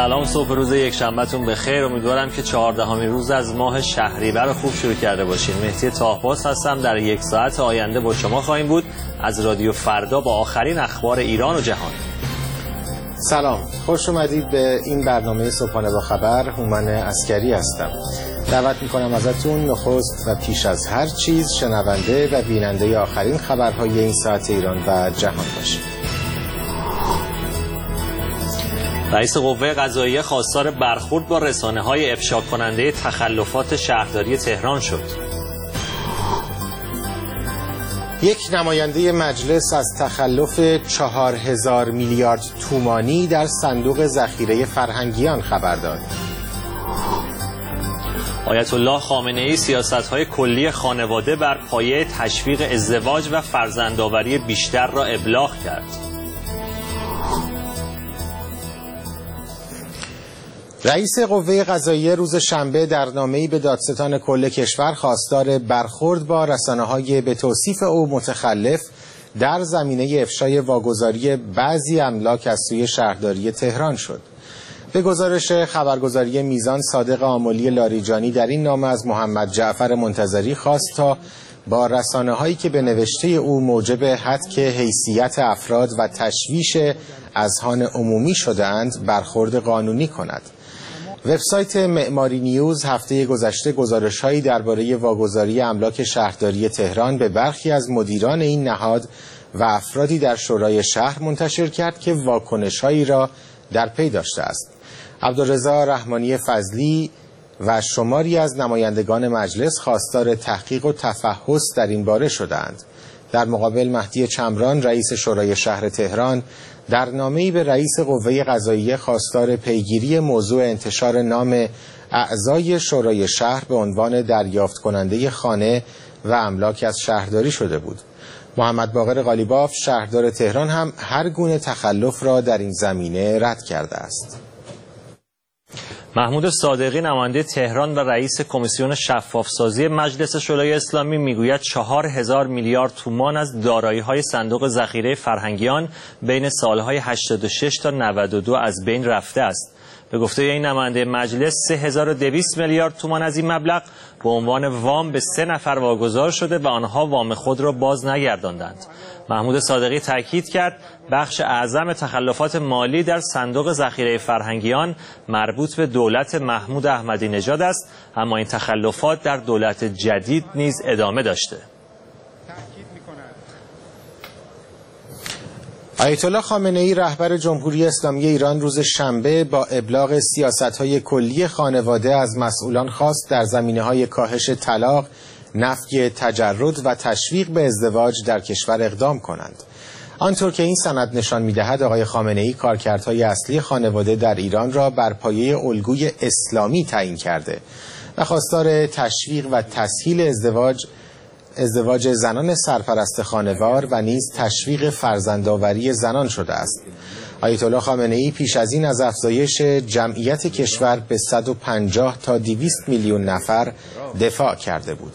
سلام، صبح روز یک شنبهتون بخیر. امیدوارم که 14مین روز از ماه شهریور رو خوب شروع کرده باشین. مهدی طاهباز هستم. در یک ساعت آینده با شما خواهیم بود از رادیو فردا با آخرین اخبار ایران و جهان. سلام، خوش اومدید به این برنامه صبحانه با خبر. هومن عسکری هستم. دعوت میکنم ازتون نخست و پیش از هر چیز شنونده و بیننده آخرین خبرهای این ساعت ایران و جهان باشید. رئیس قوه قضاییه خواستار برخورد با رسانه‌های افشا کننده تخلفات شهرداری تهران شد. یک نماینده مجلس از تخلف 4000 میلیارد تومانی در صندوق ذخیره فرهنگیان خبر داد. آیت الله خامنه‌ای سیاست‌های کلی خانواده بر پایه تشویق ازدواج و فرزندآوری بیشتر را ابلاغ کرد. رئیس قوه قضاییه روز شنبه در نامه‌ای به دادستان کل کشور خواستار برخورد با رسانه‌های به توصیف او متخلف در زمینه افشای واگذاری بعضی املاک از سوی شهرداری تهران شد. به گزارش خبرگزاری میزان، صادق آملی لاریجانی در این نامه از محمد جعفر منتظری خواست تا با رسانه‌هایی که به نوشته او موجب هتک حیثیت افراد و تشویش اذهان عمومی شده‌اند برخورد قانونی کند. وبسایت معماری نیوز هفته گذشته گزارش‌هایی درباره واگذاری املاک شهرداری تهران به برخی از مدیران این نهاد و افرادی در شورای شهر منتشر کرد که واکنش‌هایی را در پی داشته است. عبدالرضا رحمانی فضلی و شماری از نمایندگان مجلس خواستار تحقیق و تفحص در این باره شدند. در مقابل مهدی چمران رئیس شورای شهر تهران در نامه‌ای به رئیس قوه قضاییه خواستار پیگیری موضوع انتشار نام اعضای شورای شهر به عنوان دریافت کننده خانه و املاک از شهرداری شده بود. محمد باقر قالیباف شهردار تهران هم هر گونه تخلف را در این زمینه رد کرده است. محمود صادقی نماینده تهران و رئیس کمیسیون شفافسازی مجلس شورای اسلامی میگوید 4000 میلیارد تومان از دارایی‌های صندوق ذخیره فرهنگیان بین سالهای 86 تا 92 از بین رفته است. به گفته این نماینده مجلس 3200 میلیارد تومان از این مبلغ به عنوان وام به 3 نفر واگذار شده و آنها وام خود را باز نگرداندند. محمود صادقی تاکید کرد بخش اعظم تخلفات مالی در صندوق ذخیره فرهنگیان مربوط به دولت محمود احمدی نژاد است، اما این تخلفات در دولت جدید نیز ادامه داشته. آیت الله خامنه‌ای رهبر جمهوری اسلامی ایران روز شنبه با ابلاغ سیاست‌های کلی خانواده از مسئولان خواست در زمینه‌های کاهش طلاق، نفی تجرد و تشویق به ازدواج در کشور اقدام کنند. آنطور که این سند نشان می‌دهد آقای خامنه‌ای کارکردهای اصلی خانواده در ایران را بر پایه الگوی اسلامی تعیین کرده و خواستار تشویق و تسهیل ازدواج زنان سرپرست خانوار و نیز تشویق فرزندآوری زنان شده است. آیت الله خامنه‌ای پیش از این از افزایش جمعیت کشور به 150 تا 200 میلیون نفر دفاع کرده بود.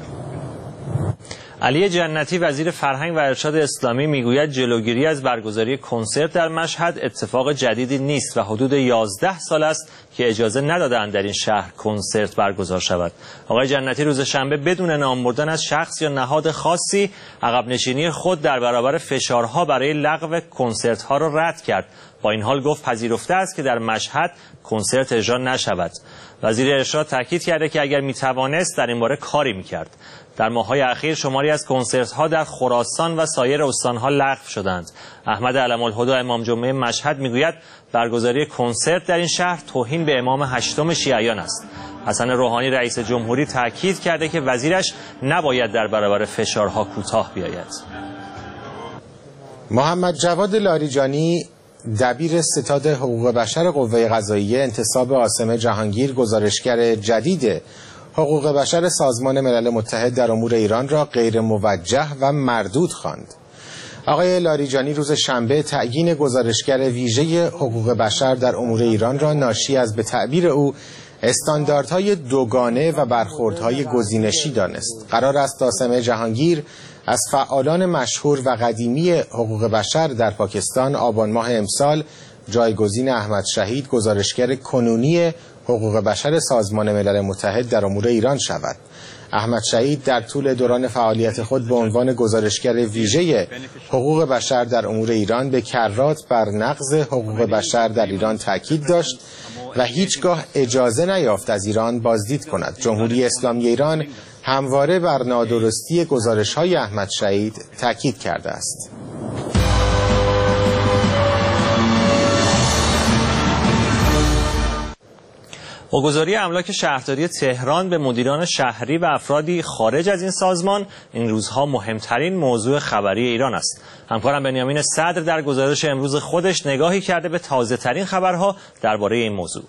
علی جنتی وزیر فرهنگ و ارشاد اسلامی میگوید جلوگیری از برگزاری کنسرت در مشهد اتفاق جدیدی نیست و حدود 11 سال است که اجازه ندادند در این شهر کنسرت برگزار شود. آقای جنتی روز شنبه بدون نام بردن از شخص یا نهاد خاصی عقب نشینی خود در برابر فشارها برای لغو کنسرت ها را رد کرد. با این حال گفت پذیرفته است که در مشهد کنسرت اجرا نشود. وزیر ارشاد تاکید کرده که اگر میتوانست در این باره کاری میکرد. در ماه‌های اخیر شماری از کنسرت‌ها در خراسان و سایر استان‌ها لغو شدند. احمد علم‌الهدی امام جمعه مشهد میگوید برگزاری کنسرت در این شهر توهین به امام هشتم شیعیان است. حسن روحانی رئیس جمهوری تاکید کرده که وزیرش نباید در برابر فشارها کوتاه بیاید. محمد جواد لاریجانی دبیر ستاد حقوق بشر قوه قضاییه انتصاب عاصم جهانگیر گزارشگر جدید حقوق بشر سازمان ملل متحد در امور ایران را غیر موجه و مردود خواند. آقای لاریجانی روز شنبه تعیین گزارشگر ویژه حقوق بشر در امور ایران را ناشی از به تعبیر او استانداردهای دوگانه و برخوردهای گزینشی دانست. قرار است عاصم جهانگیر از فعالان مشهور و قدیمی حقوق بشر در پاکستان آبان ماه امسال جایگزین احمد شهید گزارشگر کنونی حقوق بشر سازمان ملل متحد در امور ایران شود. احمد شهید در طول دوران فعالیت خود به عنوان گزارشگر ویژه حقوق بشر در امور ایران به کرات بر نقض حقوق بشر در ایران تاکید داشت و هیچگاه اجازه نیافت از ایران بازدید کند. جمهوری اسلامی ایران همواره بر نادرستی گزارش‌های احمد شهید تاکید کرده است. واگذاری املاک شهرداری تهران به مدیران شهری و افرادی خارج از این سازمان این روزها مهمترین موضوع خبری ایران است. همکارم بنیامین صدر در گزارش امروز خودش نگاهی کرده به تازه ترین خبرها درباره این موضوع.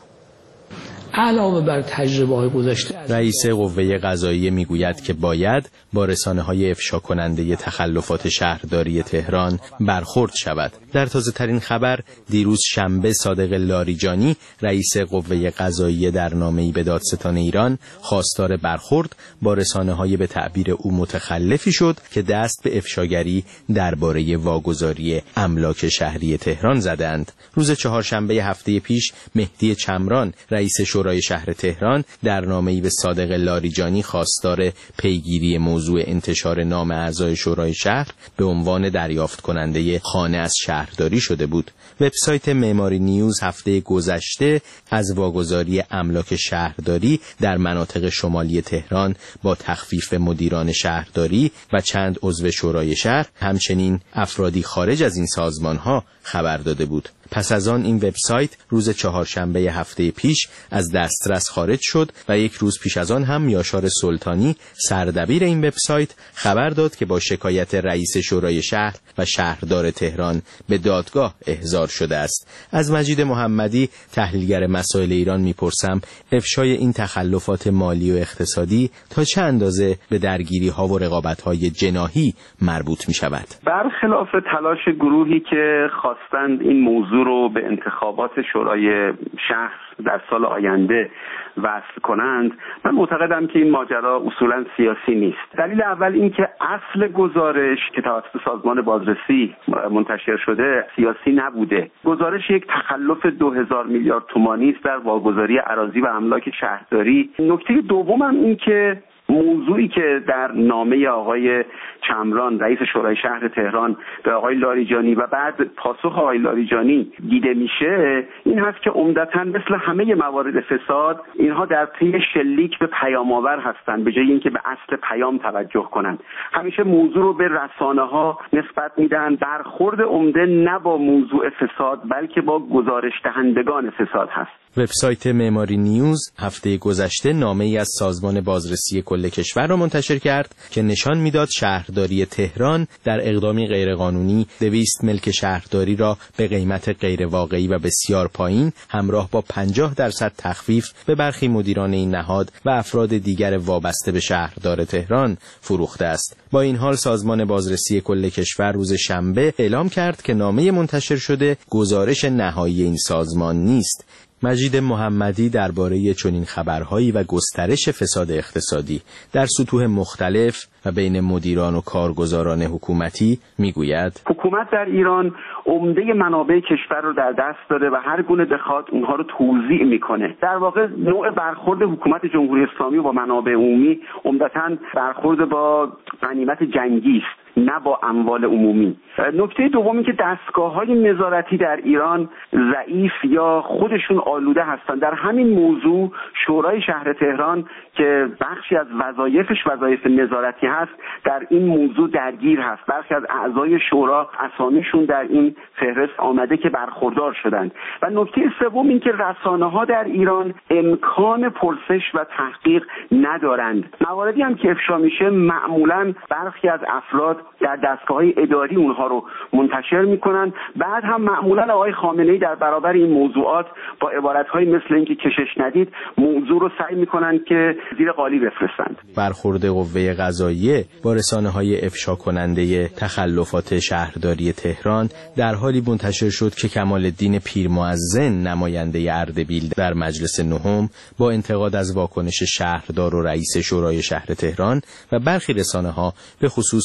علاوه بر تجربه‌های گذشته، رئیس قوه قضاییه میگوید که باید با رسانه‌های افشا کننده تخلفات شهرداری تهران برخورد شود. در تازه ترین خبر، دیروز شنبه صادق لاریجانی رئیس قوه قضاییه در نامه‌ای به دادستان ایران خواستار برخورد با رسانه‌های به تعبیر او متخلفی شد که دست به افشاگری درباره واگذاری املاک شهری تهران زدند. روز چهارشنبه هفته پیش مهدی چمران رئیس شورای شهر تهران در نامه‌ای به صادق لاریجانی خواستار پیگیری موضوع انتشار نام اعضای شورای شهر به عنوان دریافت کننده خانه از شهرداری شده بود. وبسایت معماری نیوز هفته گذشته از واگذاری املاک شهرداری در مناطق شمالی تهران با تخفیف مدیران شهرداری و چند عضو شورای شهر، همچنین افرادی خارج از این سازمان‌ها خبر داده بود. پس از آن این وبسایت روز چهارشنبه هفته پیش از دسترس خارج شد و یک روز پیش از آن هم یاشار سلطانی سردبیر این وبسایت خبر داد که با شکایت رئیس شورای شهر و شهردار تهران به دادگاه احضار شده است. از مجید محمدی تحلیلگر مسائل ایران میپرسم افشای این تخلفات مالی و اقتصادی تا چه اندازه به درگیری ها و رقابت های جناحی مربوط می شود؟ برخلاف تلاش گروهی که خواستند این موضوع رو به انتخابات شورای شهر در سال آینده وصل کنند، من معتقدم که این ماجرا اصولا سیاسی نیست. دلیل اول این که اصل گزارش که توسط سازمان بازرسی منتشر شده سیاسی نبوده. گزارش یک تخلف 2000 میلیارد تومانی است در واگذاری اراضی و املاک شهرداری. نکته دوم هم این که موضوعی که در نامه آقای چمران رئیس شورای شهر تهران به آقای لاریجانی و بعد پاسخ آقای لاریجانی دیده میشه این هست که عمدتاً مثل همه موارد فساد اینها در پی شلیک به پیام‌آور هستند به جای اینکه به اصل پیام توجه کنند. همیشه موضوع رو به رسانه‌ها نسبت میدن. برخورد عمده نه با موضوع فساد بلکه با گزارش دهندگان فساد هست. وبسایت معماری نیوز هفته گذشته نامه‌ای از سازمان بازرسی کل کشور را منتشر کرد که نشان میداد شهرداری تهران در اقدامی غیرقانونی 200 ملک شهرداری را به قیمت غیر واقعی و بسیار پایین همراه با 50% تخفیف به برخی مدیران این نهاد و افراد دیگر وابسته به شهردار تهران فروخته است. با این حال سازمان بازرسی کل کشور روز شنبه اعلام کرد که نامه منتشر شده گزارش نهایی این سازمان نیست. مجید محمدی درباره چنین خبرهایی و گسترش فساد اقتصادی در سطوح مختلف و بین مدیران و کارگزاران حکومتی میگوید حکومت در ایران عمده منابع کشور رو در دست داره و هر گونه بخواد اونها رو توزیع میکنه. در واقع نوع برخورد حکومت جمهوری اسلامی با منابع عمومی عمدتاً برخورد با غنیمت جنگی است نه با اموال عمومی. نکته دومی که دستگاه‌های نظارتی در ایران ضعیف یا خودشون آلوده هستند. در همین موضوع شورای شهر تهران که بخشی از وظایفش وظایف نظارتی هست در این موضوع درگیر هست. برخی از اعضای شورا اسامیشون در این فهرست آمده که برخوردار شدند. و نکته سوم این که رسانه‌ها در ایران امکان پرسش و تحقیق ندارند. مواردی هم که افشا میشه معمولاً برخی از افراد در دستگاه‌های اداری اونها رو منتشر میکنن. بعد هم معمولاً آقای خامنه‌ای در برابر این موضوعات با عبارت‌های مثل اینکه کشش ندید موضوع رو سعی میکنن که زیر قالی بفرستند. برخورد قوه قضاییه با رسانه‌های افشا کننده تخلفات شهرداری تهران در حالی منتشر شد که کمال‌الدین پیرمؤذن نماینده اردبیل در مجلس نهم با انتقاد از واکنش شهردار و رئیس شورای شهر تهران و برخی رسانه‌ها به خصوص صدا و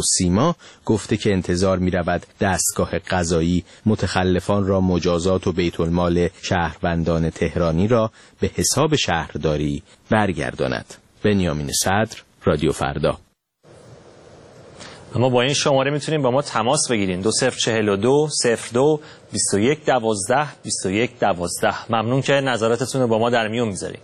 سیما گفته که انتظار می‌رود دستگاه قضایی متخلفان را مجازات و بیت المال شهروندان تهرانی را به حساب شهرداری برگرداند. بنیامین صدر، رادیو فردا. اما با این شماره میتونیم با ما تماس بگیرین 2042 02 21 12 21 12. ممنون که نظراتتون رو با ما در میون میذارین.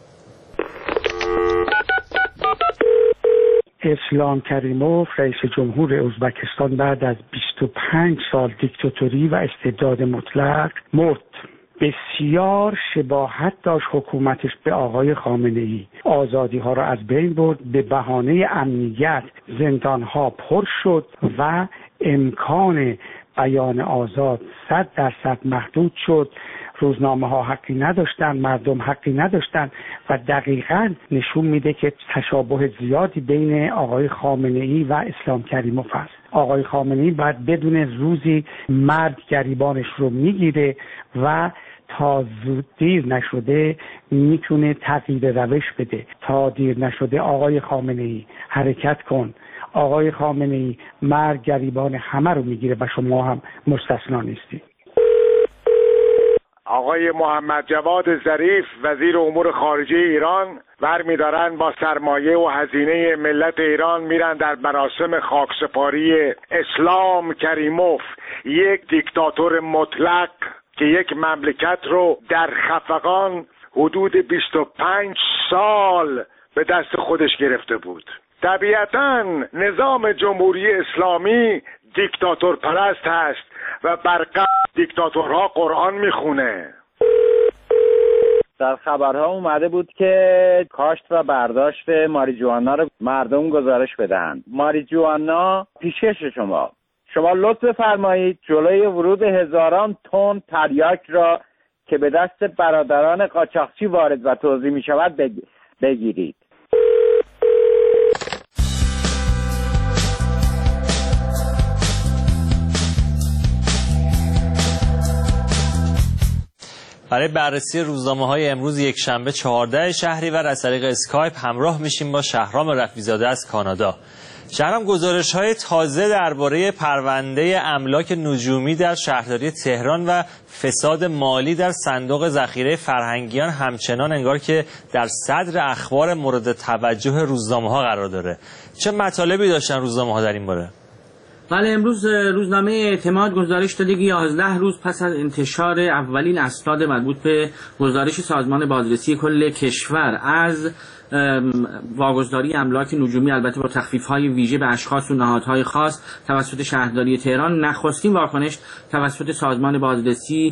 اسلام کریموف رئیس جمهور ازبکستان بعد از 25 سال دیکتاتوری و استبداد مطلق مرد. بسیار شباهت داشت حکومتش به آقای خامنه‌ای. آزادی ها را از بین برد، به بهانه امنیت زندان ها پر شد و امکان بیان آزاد 100% محدود شد. روزنامه ها حقی نداشتن، مردم حقی نداشتن و دقیقاً نشون میده که تشابه زیادی بین آقای خامنه‌ای و اسلام کریموف است. آقای خامنه‌ای باید بدون روزی مرد گریبانش رو میگیره و تا زود دیر نشده میتونه تغییر روش بده. تا دیر نشده آقای خامنه‌ای حرکت کن. آقای خامنه‌ای مرد گریبان همه رو میگیره و شما هم مستثنا نیستی. آقای محمد جواد ظریف وزیر امور خارجه ایران برمی‌دارن با سرمایه و هزینه ملت ایران میرن در مراسم خاکسپاری اسلام کریموف، یک دیکتاتور مطلق که یک مملکت رو در خفقان حدود 25 سال به دست خودش گرفته بود. طبیعتاً نظام جمهوری اسلامی دیکتاتور پرست هست و بر دیکتاتورها قرآن میخونه. در خبرها اومده بود که کاشت و برداشت ماریجوانا رو مردم گزارش بدهند. ماریجوانا پیشکش شما لطف بفرمایید جلوی ورود هزاران تن تریاک را که به دست برادران قاچاقچی وارد و توزیع می شود بگیرید. برای بررسی روزنامه‌های امروز یکشنبه 14 شهریور از طریق اسکایپ همراه میشیم با شهرام رفیع‌زاده از کانادا. شهرام، گزارش‌های تازه درباره پرونده املاک نجومی در شهرداری تهران و فساد مالی در صندوق ذخیره فرهنگیان همچنان انگار که در صدر اخبار مورد توجه روزنامه‌ها قرار داره. چه مطالبی داشتن روزنامه‌ها در این باره؟ بله، امروز روزنامه اعتماد گزارش داده که 11 روز پس از انتشار اولین اسناد مربوط به گزارش سازمان بازرسی کل کشور از واگذاری املاک نجومی، البته با تخفیف‌های ویژه به اشخاص و نهادهای خاص توسط شهرداری تهران، نخستین واکنش توسط سازمان بازرسی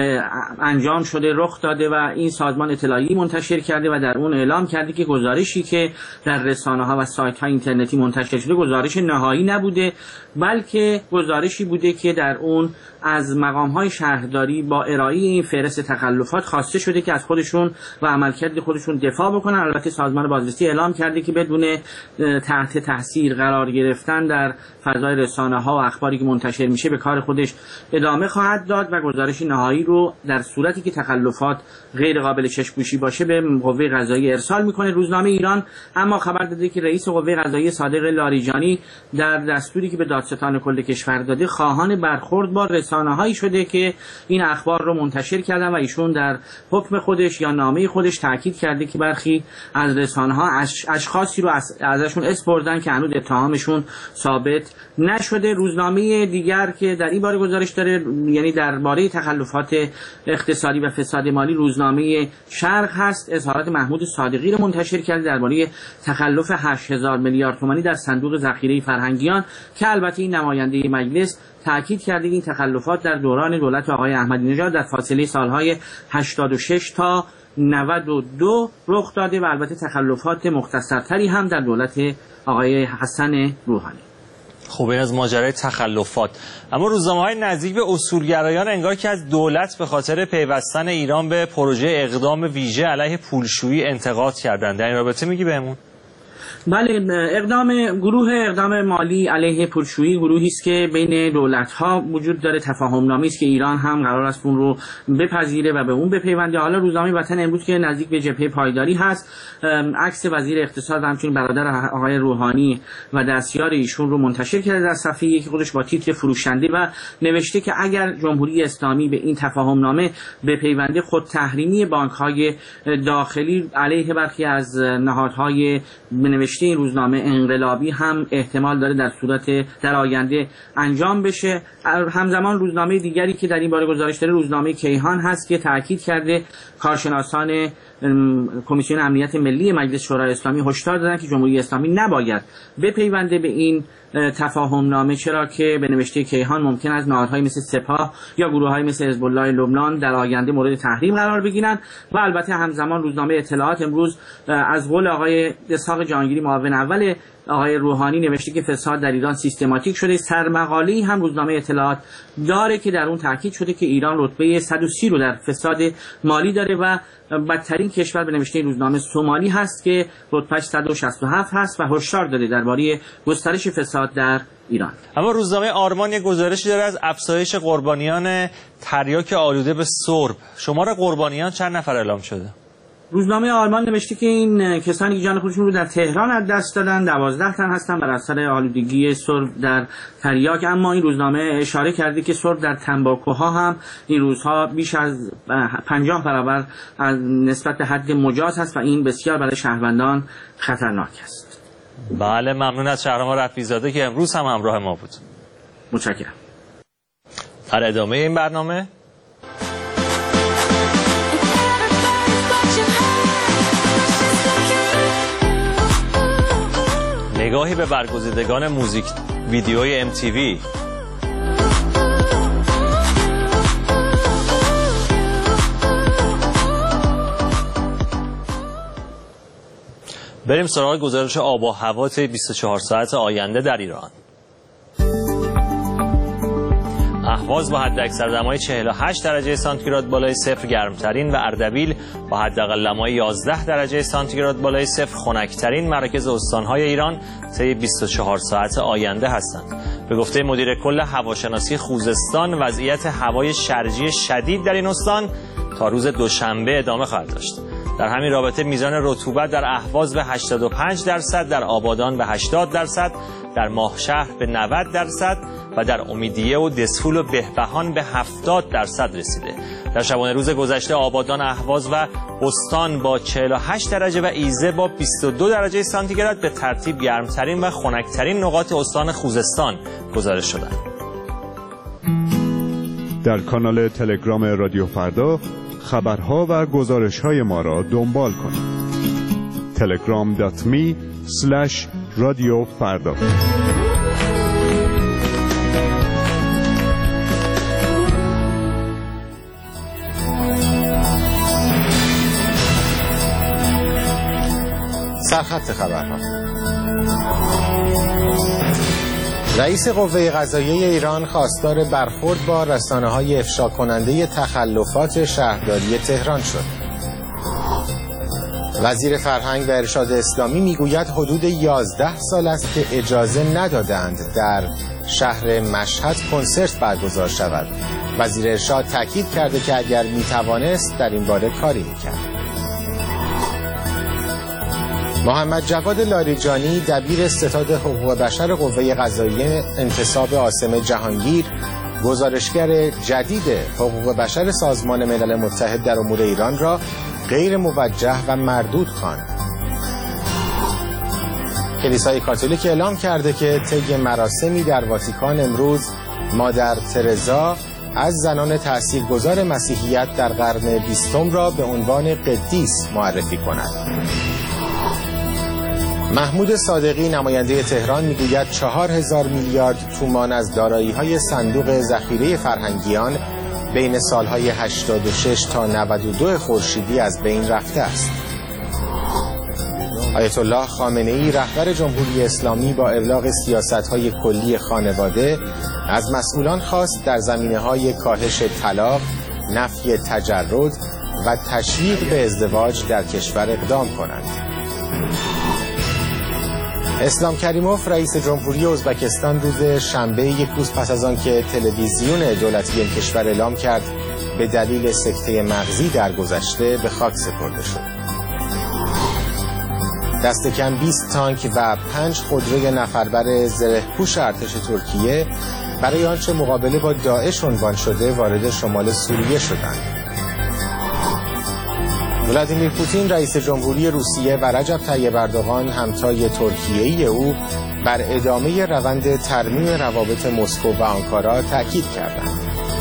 انجام شده، رخ داده و این سازمان اطلاعیه‌ای منتشر کرده و در اون اعلام کرده که گزارشی که در رسانه‌ها و سایت‌های اینترنتی منتشر شده گزارش نهایی نبوده، بلکه گزارشی بوده که در اون از مقام‌های شهرداری با ارائه این فهرست تخلفات خواسته شده که از خودشون و عملکرد خودشون دفاع بکنن. البته سازمان بازرسی اعلام کرده که بدون تحت تاثیر قرار گرفتن در فضای رسانه‌ها و اخباری که منتشر میشه به کار خودش ادامه خواهد داد و گزارش نهایی رو در صورتی که تخلفات غیر قابل چشم‌پوشی باشه به قوه قضاییه ارسال میکنه. روزنامه ایران اما خبر داده که رئیس قوه قضاییه صادق لاریجانی در دستوری که به دادستان کل کشور داده خواهان برخورد با رسانه‌هایی شده که این اخبار رو منتشر کردن و ایشون در حکم خودش یا نامه خودش تاکید کرده که برخی از رسانه‌ها اشخاصی رو ازشون اسم بردن که هنوز اتهامشون ثابت نشده. روزنامه دیگر که در این باره گزارش داره، یعنی درباره تخلفات اقتصادی و فساد مالی، روزنامه شرق هست. اظهارات محمود صادقی رو منتشر کرده درباره تخلف 8000 میلیارد تومانی در صندوق ذخیره فرهنگیان که البته این نماینده مجلس تأکید کرده این تخلفات در دوران دولت آقای احمدی نژاد در فاصله سالهای 86 تا 92 رخ داده و البته تخلفات مختصرتری هم در دولت آقای حسن روحانی. خب این از ماجرای تخلفات. اما روزنامه‌های نزدیک به اصولگرایان انگار که از دولت به خاطر پیوستن ایران به پروژه اقدام ویژه علیه پولشویی انتقاد کردند. در این رابطه میگی بهمون؟ بله، گروه اقدام مالی علیه پولشویی گروهی است که بین دولت‌ها وجود داره. تفاهم‌نامه‌ای است که ایران هم قرار است اون رو بپذیره و به اون بپیونده. حالا روزنامه وطن امروز که نزدیک به جبهه پایداری هست، عکس وزیر اقتصاد و همچنین برادر آقای روحانی و دستیار ایشون رو منتشر کرده در صفحه یک خودش با تیتر فروشنده و نوشته که اگر جمهوری اسلامی به این تفاهم‌نامه بپیونده، خود تحریمی بانک‌های داخلی علیه برخی از نهادهای نوشته این روزنامه انقلابی هم احتمال داره در صورت در آینده انجام بشه. همزمان روزنامه دیگری که در این باره گزارش داره روزنامه کیهان هست که تاکید کرده کارشناسان کمیسیون امنیت ملی مجلس شورای اسلامی هشدار دادن که جمهوری اسلامی نباید بپیونده به این تفاهم‌نامه، چرا که به نوشته کیهان ممکن است نهادهای مثل سپاه یا گروه‌های مثل حزب الله لبنان در آینده مورد تحریم قرار بگیرن. و البته همزمان روزنامه اطلاعات امروز از قول آقای اسحاق جهانگیری معاون اول آقای روحانی نوشته که فساد در ایران سیستماتیک شده. سرمقاله‌ای هم روزنامه اطلاعات داره که در اون تاکید شده که ایران رتبه 130 رو در فساد مالی داره و بدترین کشور به نوشته روزنامه سومالی هست که رتبهش 167 هست و هشدار داده درباره گسترش فساد در ایران. اما روزنامه آرمان یک گزارشی داره از افزایش قربانیان تریاک آلوده به سرب. شمار قربانیان چند نفر اعلام شده؟ روزنامه آلمان نوشته که این کسانی که جان خودشون رو در تهران از دست دادن 12 تن هستن بر اثر آلودگی سرب در تریاک. اما این روزنامه اشاره کرده که سرب در تنباکوها هم این روزها بیش از 50 برابر از نسبت به حد مجاز هست و این بسیار برای شهروندان خطرناک است. بله، ممنون از شهرام رفیع‌زاده که امروز هم همراه ما بود. متشکرم. در ادامه این برنامه نگاهی به برگزیدگان موزیک ویدیوی MTV. بریم سراغ گزارش آب و هوا طی 24 ساعت آینده در ایران. اهواز با حداکثر دمای 48 درجه سانتیگراد بالای صفر گرمترین و اردبیل با حداقل دمای 11 درجه سانتیگراد بالای صفر خنکترین مراکز استان‌های ایران طی 24 ساعت آینده هستند. به گفته مدیر کل هواشناسی خوزستان، وضعیت هوای شرجی شدید در این استان تا روز دوشنبه ادامه خواهد داشت. در همین رابطه میزان رطوبت در اهواز به 85%، در آبادان به 80%، در ماهشهر به 90% و در امیدیه و دسفول و بهبهان به 70% رسیده. در شبانه روز گذشته آبادان، اهواز و بستان با 48 درجه و ایزه با 22 درجه سانتیگراد به ترتیب گرمترین و خنکترین نقاط استان خوزستان گزارش شدند. در کانال تلگرام رادیو فردا خبرها و گزارش‌های ما را دنبال کنید. telegram.me/رادیو فردا. سرخط خبرها. رئیس قوه قضاییه ایران خواستار برخورد با رسانه‌های افشا کننده تخلفات شهرداری تهران شد. وزیر فرهنگ و ارشاد اسلامی میگوید حدود 11 سال است که اجازه ندادند در شهر مشهد کنسرت برگزار شود. وزیر ارشاد تاکید کرده که اگر میتوانست در این باره کاری میکرد. محمد جواد لاریجانی، دبیر ستاد حقوق بشر قوه قضاییه انتصاب عاصم جهانگیر، گزارشگر جدید حقوق بشر سازمان ملل متحد در امور ایران را غیر موجه و مردود خواند. کلیسای کاتولیک اعلام کرده که طی مراسمی در واتیکان امروز مادر ترزا از زنان تاثیرگذار مسیحیت در قرن 20 را به عنوان قدیس معرفی کند. محمود صادقی، نماینده تهران، میگوید 4000 میلیارد تومان از دارایی‌های صندوق ذخیره فرهنگیان بین سالهای 86 تا 92 خورشیدی از بین رفته است. آیت الله خامنه‌ای، رهبر جمهوری اسلامی، با ابلاغ سیاست‌های کلی خانواده از مسئولان خواست در زمینه‌های کاهش طلاق، نفی تجرد و تشویق به ازدواج در کشور اقدام کنند. اسلام کریموف رئیس جمهوری ازبکستان روز شنبه یک روز پس از آنکه تلویزیون دولتی این کشور اعلام کرد به دلیل سکته مغزی در گذشته به خاک سپرده شد. دست کم 20 تانک و 5 خودروی نفربر زره‌پوش ارتش ترکیه برای آنچه مقابله با داعش عنوان شده وارد شمال سوریه شدند. ولادیمیر پوتین رئیس جمهوری روسیه و رجب طیب اردوغان همتای ترکیه‌ای او بر ادامه روند ترمیم روابط مسکو و آنکارا تاکید کردند.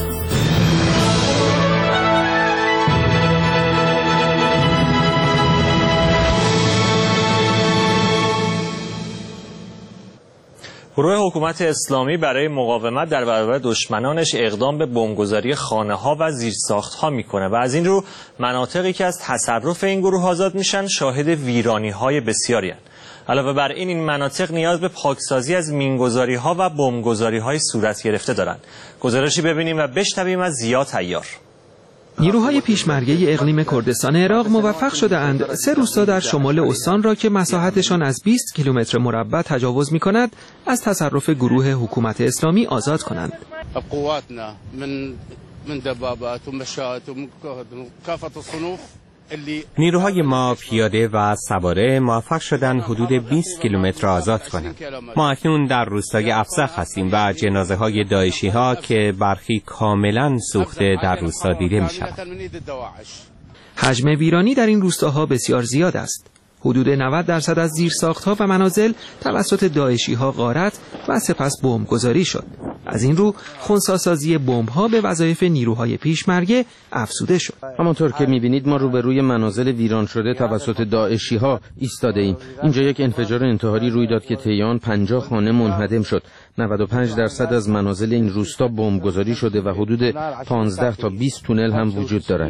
گروه حکومت اسلامی برای مقاومت در برابر دشمنانش اقدام به بمبگذاری خانه‌ها و زیرساخت‌ها میکنه و از این رو مناطقی که از تصرف این گروه آزاد میشن شاهد ویرانی‌های بسیاری هستند. علاوه بر این مناطق نیاز به پاکسازی از مینگذاری‌ها و بمبگذاری‌های صورت گرفته دارند. گزارشی ببینیم و بشنویم از ضیا طیار. نیروهای پیشمرگه اقلیم کردستان عراق موفق شده‌اند 3 روستا در شمال استان را که مساحتشان از 20 کیلومتر مربع تجاوز می‌کند از تصرف گروه حکومت اسلامی آزاد کنند. قواتنا من دبابات و مشاة و کافة الصنوف نیروهای ما پیاده و سواره موفق شدند حدود 20 کیلومتر آزاد کنند. ما اکنون در روستای افزخ هستیم و جنازه های داعشی ها که برخی کاملا سوخته در روستا دیده می شود. حجم ویرانی در این روستاها بسیار زیاد است. حدود 90% از زیرساخت‌ها و منازل توسط داعشی‌ها غارت و سپس بمبگذاری شد. از این رو خنثی‌سازی بمب‌ها به وظایف نیروهای پیشمرگه افزوده شد. همانطور که می‌بینید ما روبروی منازل ویران شده توسط داعشی‌ها ایستاده ایم. اینجا یک انفجار انتحاری روی داد که طی آن 50 خانه منهدم شد. 95% از منازل این روستا بمبگذاری شده و حدود 15 تا 20 تونل هم وجود دارد.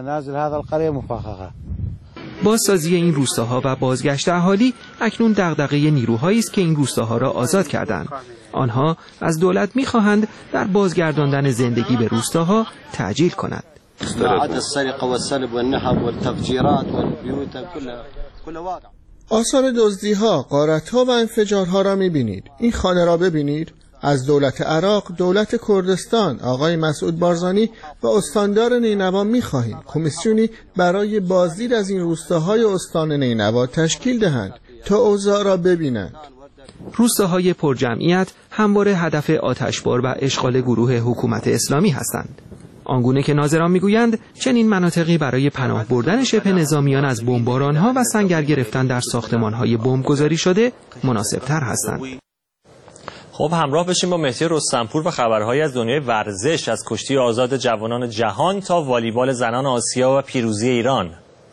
بازسازی این روستاها و بازگشت اهالی اکنون دغدغه نیروهایی است که این روستاها را آزاد کردند. آنها از دولت می‌خواهند در بازگرداندن زندگی به روستاها تعجیل کند. آثار دزدی‌ها، غارت‌ها و انفجارها را می‌بینید. این خانه را ببینید. از دولت عراق، دولت کردستان، آقای مسعود بارزانی و استاندار نینوا می‌خواهیم کمیسیونی برای بازدید از این روستاهای استان نینوا تشکیل دهند تا اوضاع را ببینند. روستاهای پرجمعیت همواره هدف آتشبار و اشغال گروه حکومت اسلامی هستند. آنگونه که ناظران میگویند چنین مناطقی برای پناه بردن شبه نظامیان از بمباران‌ها و سنگر گرفتن در ساختمان‌های بمبگذاری شده مناسب‌تر هستند. خب همراه بشیم با مهدی رستمپور و خبرهایی از دنیای ورزش، از کشتی آزاد جوانان جهان تا والیبال زنان آسیا و پیروزی ایران.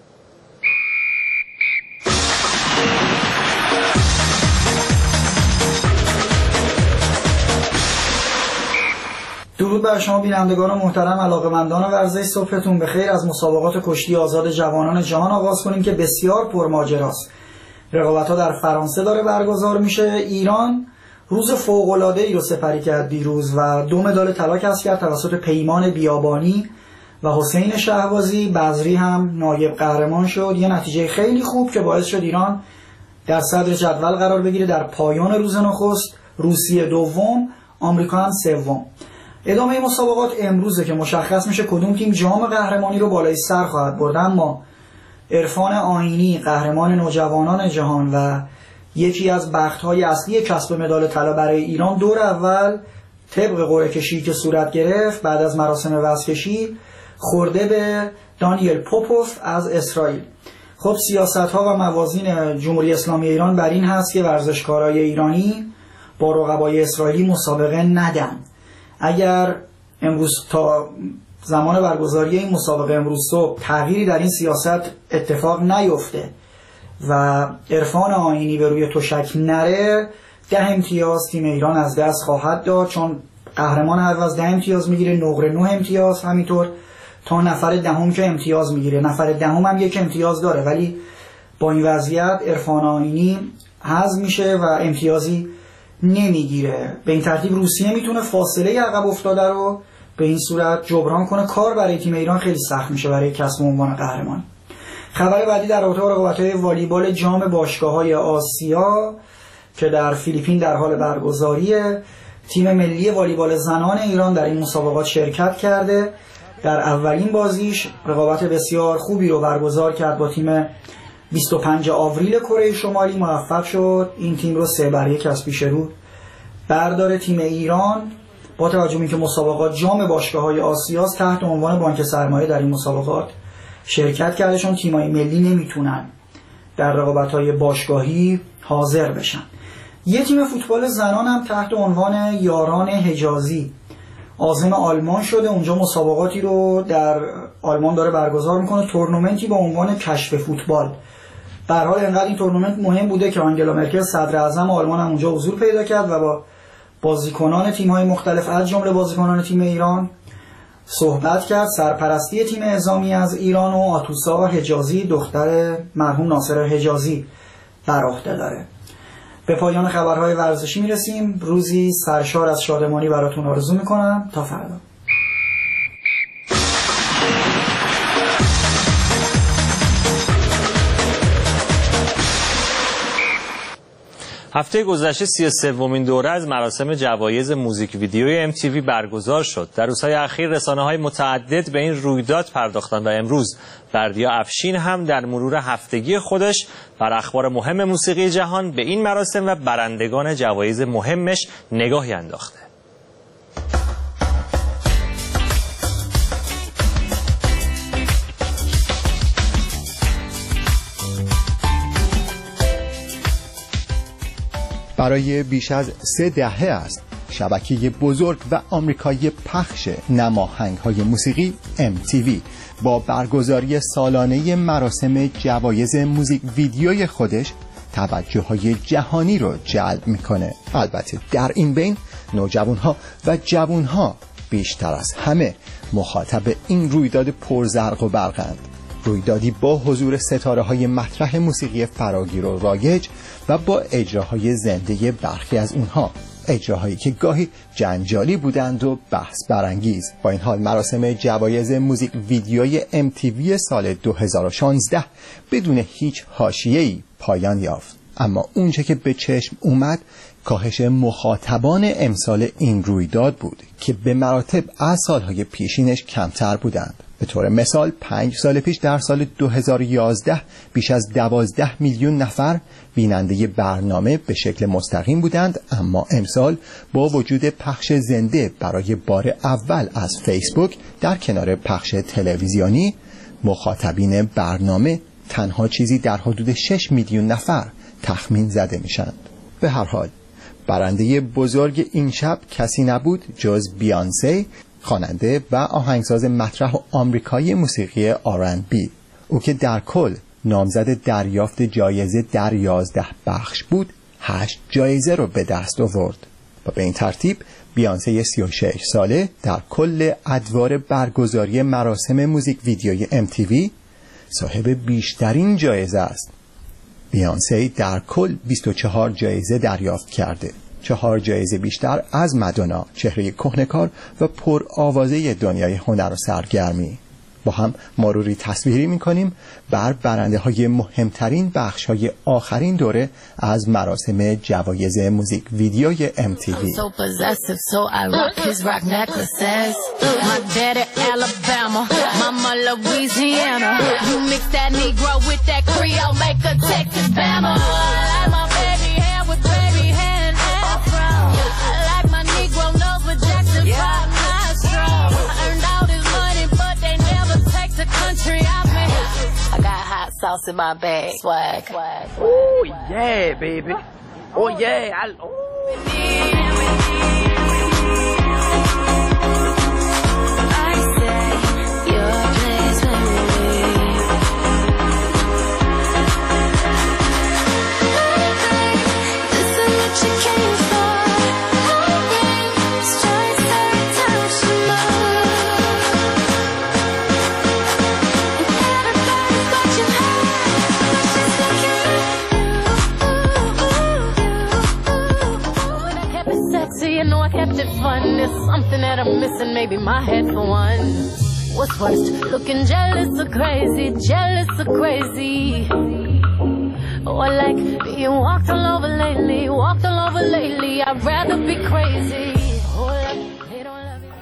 درود بر شما بینندگان محترم، علاقه‌مندان ورزش، صبحتون بخیر. از مسابقات کشتی آزاد جوانان جهان آغاز کنیم که بسیار پرماجراست. رقابت‌ها در فرانسه داره برگزار میشه. ایران روز فوق‌العاده‌ای رو سپری کرد دیروز و 2 مدال طلا کسب کرد توسط پیمان بیابانی و حسین شهبازی. بزری هم نایب قهرمان شد. یه نتیجه خیلی خوب که باعث شد ایران در صدر جدول قرار بگیره. در پایان روز نخست روسیه دوم، آمریکا هم سوم. ادامه مسابقات امروزه که مشخص میشه کدوم تیم جام قهرمانی رو بالای سر خواهد برد. اما عرفان آیینی قهرمان نوجوانان جهان و یکی از بخت‌های اصلی کسب مدال طلا برای ایران دور اول طبق قرعه کشی که صورت گرفت بعد از مراسم وزن‌کشی خورده به دانیل پوپوف از اسرائیل. خب سیاست‌ها و موازین جمهوری اسلامی ایران بر این هست که ورزشکارای ایرانی با رقبای اسرائیلی مسابقه ندن. اگر امروز تا زمان برگزاری این مسابقه امروز صبح تغییری در این سیاست اتفاق نیفته و عرفان آیینی به روی تشک نره، 10 امتیاز تیم ایران از دست خواهد داد، چون قهرمان هر وز 10 امتیاز میگیره، نقره 9 امتیاز، همینطور تا نفر دهم که امتیاز میگیره. نفر دهم هم 1 امتیاز داره، ولی با این وضعیت عرفان آیینی حذف میشه و امتیازی نمیگیره. به این ترتیب روسیه میتونه فاصله عقب افتاده رو به این صورت جبران کنه. کار برای تیم ایران خیلی سخت میشه برای کسب عنوان قهرمان. خبر بعدی در رابطه با رقابت‌های والیبال جام باشگاه‌های آسیا که در فیلیپین در حال برگزاریه. تیم ملی والیبال زنان ایران در این مسابقات شرکت کرده. در اولین بازیش رقابت بسیار خوبی رو برگزار کرد با تیم 25 آوریل کره شمالی، موفق شد این تیم رو 3-1 از پیش رو برداره. تیم ایران با توجه به اینکه مسابقات جام باشگاه‌های آسیاست تحت عنوان بانک سرمایه در این مسابقات شرکت کرده، چون تیم‌های ملی نمیتونن در رقابت‌های باشگاهی حاضر بشن. یه تیم فوتبال زنان هم تحت عنوان یاران حجازی عازم آلمان شده، اونجا مسابقاتی رو در آلمان داره برگزار میکنه، تورنمنتی با عنوان کشف فوتبال. به هر حال اینقدر این تورنمنت مهم بوده که آنگلا مرکل صدر اعظم آلمان هم اونجا حضور پیدا کرد و با بازیکنان تیم‌های مختلف از جمله بازیکنان تیم ایران صحبت کرد. سرپرستی تیم اعزامی از ایران و آتوسا حجازی دختر مرحوم ناصر حجازی بر عهده داره. به پایان خبرهای ورزشی میرسیم. روزی سرشار از شادمانی براتون آرزو میکنم. تا فردا. هفته گذشته 33مین دوره از مراسم جوایز موزیک ویدیوی MTV برگزار شد. در روزهای اخیر رسانه‌های متعدد به این رویداد پرداختند و امروز بردیا افشین هم در مرور هفتگی خودش بر اخبار مهم موسیقی جهان به این مراسم و برندگان جوایز مهمش نگاهی انداخته. برای بیش از 3 دهه است شبکه بزرگ و آمریکایی پخش نماهنگ‌های موسیقی MTV با برگزاری سالانه مراسم جوایز موزیک ویدیوی خودش توجه‌های جهانی رو جلب میکنه. البته در این بین نوجوان‌ها و جوان‌ها بیشتر از همه مخاطب این رویداد پرزرق و برقند. رویدادی با حضور ستاره‌های مطرح موسیقی فراگیر و رایج و با اجراهای زنده برخی از اونها، اجراهایی که گاهی جنجالی بودند و بحث برانگیز. با این حال مراسم جوایز موزیک ویدیوی MTV سال 2016 بدون هیچ حاشیه‌ای پایان یافت. اما اونچه که به چشم اومد کاهش مخاطبان امسال این رویداد بود که به مراتب از سالهای پیشینش کمتر بودند. به طور مثال 5 سال پیش در سال 2011 بیش از 12 میلیون نفر بیننده برنامه به شکل مستقیم بودند، اما امسال با وجود پخش زنده برای بار اول از فیسبوک در کنار پخش تلویزیونی، مخاطبین برنامه تنها چیزی در حدود 6 میلیون نفر تخمین زده میشند. به هر حال برنده بزرگ این شب کسی نبود جز بیانسی، خواننده و آهنگساز مطرح و آمریکایی موسیقی R&B. او که در کل نامزد دریافت جایزه در 11 بخش بود، 8 جایزه رو به دست آورد و به این ترتیب بیانسی 36 ساله در کل ادوار برگزاری مراسم موزیک ویدیوی MTV صاحب بیشترین جایزه است. بیانسی در کل 24 جایزه دریافت کرده، 4 جایزه بیشتر از مادونا، چهره کهنه‌کار و پر آوازه دنیای هنر و سرگرمی. با هم مروری تصویری می‌کنیم بر برنده های مهمترین بخش های آخرین دوره از مراسم جوایز موزیک ویدیوی MTV. Sauce in my bag, swag. Oh yeah, baby. Oh yeah. I say your place when we leave. This is what you came for. Strikes every time she I kept it fun. There's something that I'm missing, maybe my head for one. What's worse, looking jealous or crazy, jealous or crazy. Oh, I like being walked all over lately, walked all over lately. I'd rather be crazy. Oh, like they don't love you.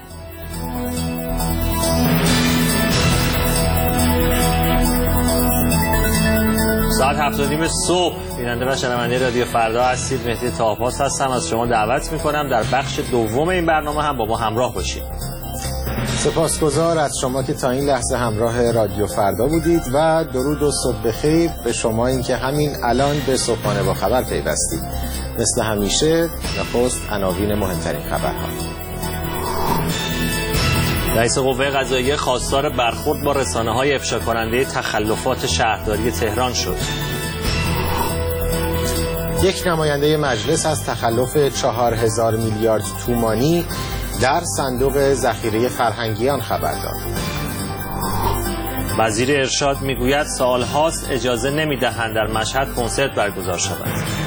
ساعت 7:30 صبح بیننده و شنونده رادیو فردا هستید. مهدی طاهپاس هستم. از شما دعوت میکنم در بخش دوم این برنامه هم با ما همراه باشید. سپاسگزار از شما که تا این لحظه همراه رادیو فردا بودید و درود و صبح بخیر به شما این که همین الان به صبحانه با خبر پیوستید. مثل همیشه نخست عناوین مهمترین خبرها. رئیس قوه قضاییه خواستار برخورد با رسانه‌های افشا کننده تخلفات شهرداری تهران شد. یک نماینده مجلس از تخلف 4000 میلیارد تومانی در صندوق ذخیره فرهنگیان خبر داد. وزیر ارشاد میگوید سالهاست اجازه نمیدهند در مشهد کنسرت برگزار شود.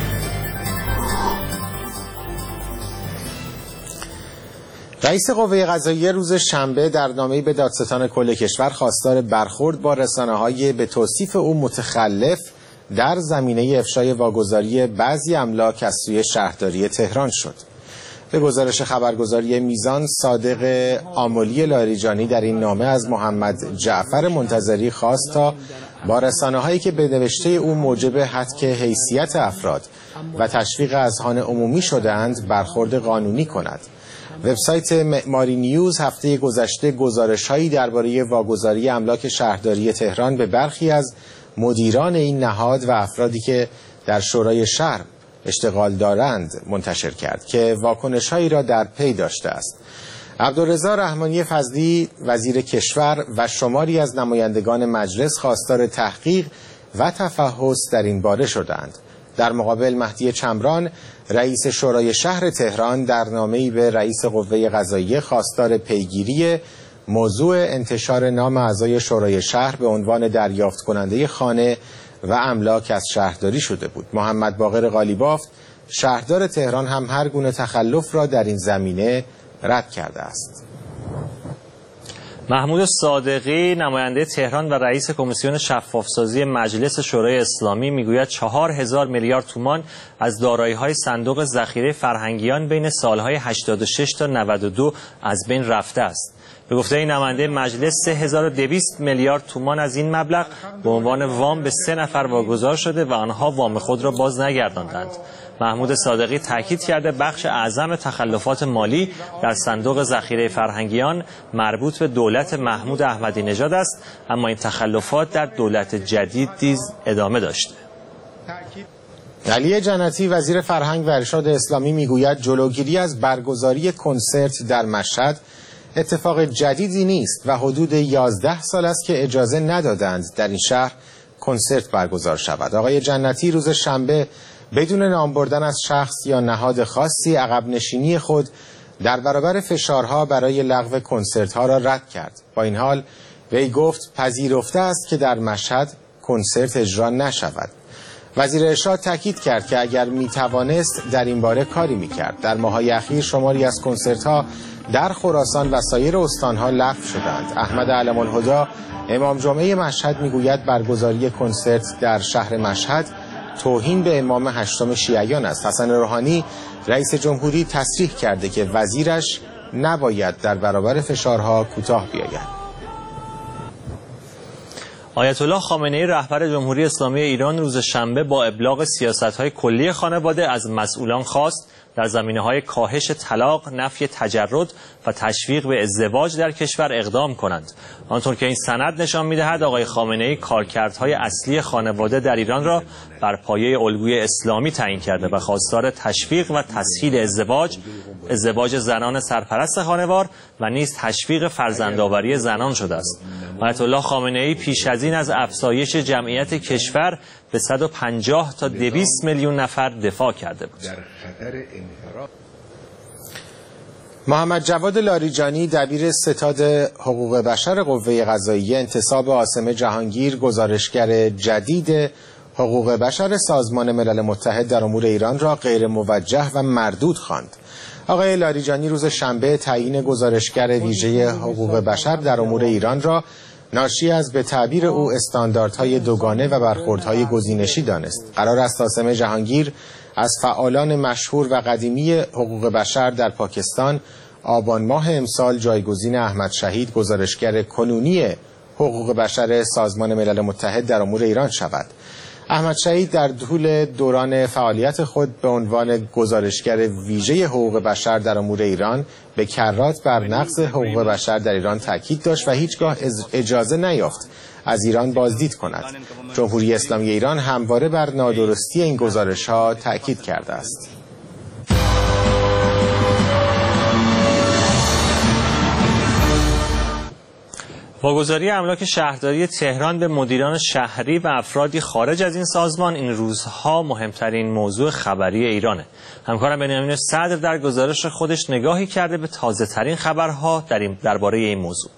رئیس قوه قضاییه روز شنبه در نامه‌ای به دادستان کل کشور خواستار برخورد با رسانه‌های به توصیف او متخلف در زمینه افشای واگذاری بعضی املاک از سوی شهرداری تهران شد. به گزارش خبرگزاری میزان، صادق آملی لاریجانی در این نامه از محمد جعفر منتظری خواست تا با رسانه‌هایی که به نوشته او موجب هتک حیثیت افراد و تشویق اذهان عمومی شده‌اند برخورد قانونی کند. وبسایت معماری نیوز هفته گذشته گزارش‌هایی درباره واگذاری املاک شهرداری تهران به برخی از مدیران این نهاد و افرادی که در شورای شهر اشتغال دارند منتشر کرد که واکنش‌هایی را در پی داشته است. عبدالرضا رحمانی فضلی وزیر کشور و شماری از نمایندگان مجلس خواستار تحقیق و تفحص در این باره شدند. در مقابل مهدی چمران رئیس شورای شهر تهران در نامه‌ای به رئیس قوه قضاییه خواستار پیگیری موضوع انتشار نام اعضای شورای شهر به عنوان دریافت کننده خانه و املاک از شهرداری شده بود. محمد باقر قالیباف شهردار تهران هم هر گونه تخلف را در این زمینه رد کرده است. محمود صادقی نماینده تهران و رئیس کمیسیون شفافسازی مجلس شورای اسلامی میگوید 4000 میلیارد تومان از دارایی‌های صندوق ذخیره فرهنگیان بین سالهای 86 تا 92 از بین رفته است. به گفته این نماینده مجلس 3200 میلیارد تومان از این مبلغ به عنوان وام به 3 نفر واگذار شده و آنها وام خود را باز نگرداندند. محمود صادقی تاکید کرده بخش اعظم تخلفات مالی در صندوق ذخیره فرهنگیان مربوط به دولت محمود احمدی نژاد است، اما این تخلفات در دولت جدید نیز ادامه داشته. علی جنتی وزیر فرهنگ و ارشاد اسلامی میگوید جلوگیری از برگزاری کنسرت در مشهد اتفاق جدیدی نیست و حدود 11 سال است که اجازه ندادند در این شهر کنسرت برگزار شود. آقای جنتی روز شنبه بدون نام بردن از شخص یا نهاد خاصی عقب نشینی خود در برابر فشارها برای لغو کنسرت‌ها را رد کرد. با این حال وی گفت پذیرفته است که در مشهد کنسرت اجرا نشود. وزیر ارشاد تاکید کرد که اگر میتوانست در این باره کاری میکرد. در ماه‌های اخیر شماری از کنسرت‌ها در خراسان و سایر استان‌ها لغو شدند. احمد علم الهدی امام جمعه مشهد میگوید برگزاری کنسرت در شهر مشهد توهین به امام هشتم شیعیان است. حسن روحانی رئیس جمهوری تصریح کرده که وزیرش نباید در برابر فشارها کوتاه بیاید. آیت الله خامنه‌ای رهبر جمهوری اسلامی ایران روز شنبه با ابلاغ سیاست‌های کلی خانواده از مسئولان خواست در زمینه‌های کاهش طلاق، نفی تجرد و تشویق به ازدواج در کشور اقدام کنند. آنطور که این سند نشان می‌دهد آقای خامنه‌ای کارکردهای اصلی خانواده در ایران را بر پایه الگوی اسلامی تعیین کرده و خواستار تشویق و تسهیل ازدواج زنان سرپرست خانوار و نیز تشویق فرزندآوری زنان شده است. آیت الله خامنه‌ای پیش از این از افزایش جمعیت کشور به 150 تا 200 میلیون نفر دفاع کرده بود. محمد جواد لاریجانی دبیر ستاد حقوق بشر قوه قضاییه انتصاب عاصم جهانگیر گزارشگر جدید حقوق بشر سازمان ملل متحد در امور ایران را غیر موجه و مردود خواند. آقای لاریجانی روز شنبه تعیین گزارشگر ویژه حقوق بشر در امور ایران را ناشی از به تعبیر او استانداردهای دوگانه و برخوردهای گزینشی دانست. قرار است قاسم جهانگیر از فعالان مشهور و قدیمی حقوق بشر در پاکستان آبان ماه امسال جایگزین احمد شهید گزارشگر کنونی حقوق بشر سازمان ملل متحد در امور ایران شود. احمد شهید در طول دوران فعالیت خود به عنوان گزارشگر ویژه حقوق بشر در امور ایران به کرات بر نقض حقوق بشر در ایران تاکید داشت و هیچگاه اجازه نیافت از ایران بازدید کند. جمهوری اسلامی ایران همواره بر نادرستی این گزارش‌ها تاکید کرده است. واگذاری املاک شهرداری تهران به مدیران شهری و افرادی خارج از این سازمان این روزها مهمترین موضوع خبری ایرانه. همکارم بنیامین صدر در گزارش خودش نگاهی کرده به تازه ترین خبرها درباره این موضوع.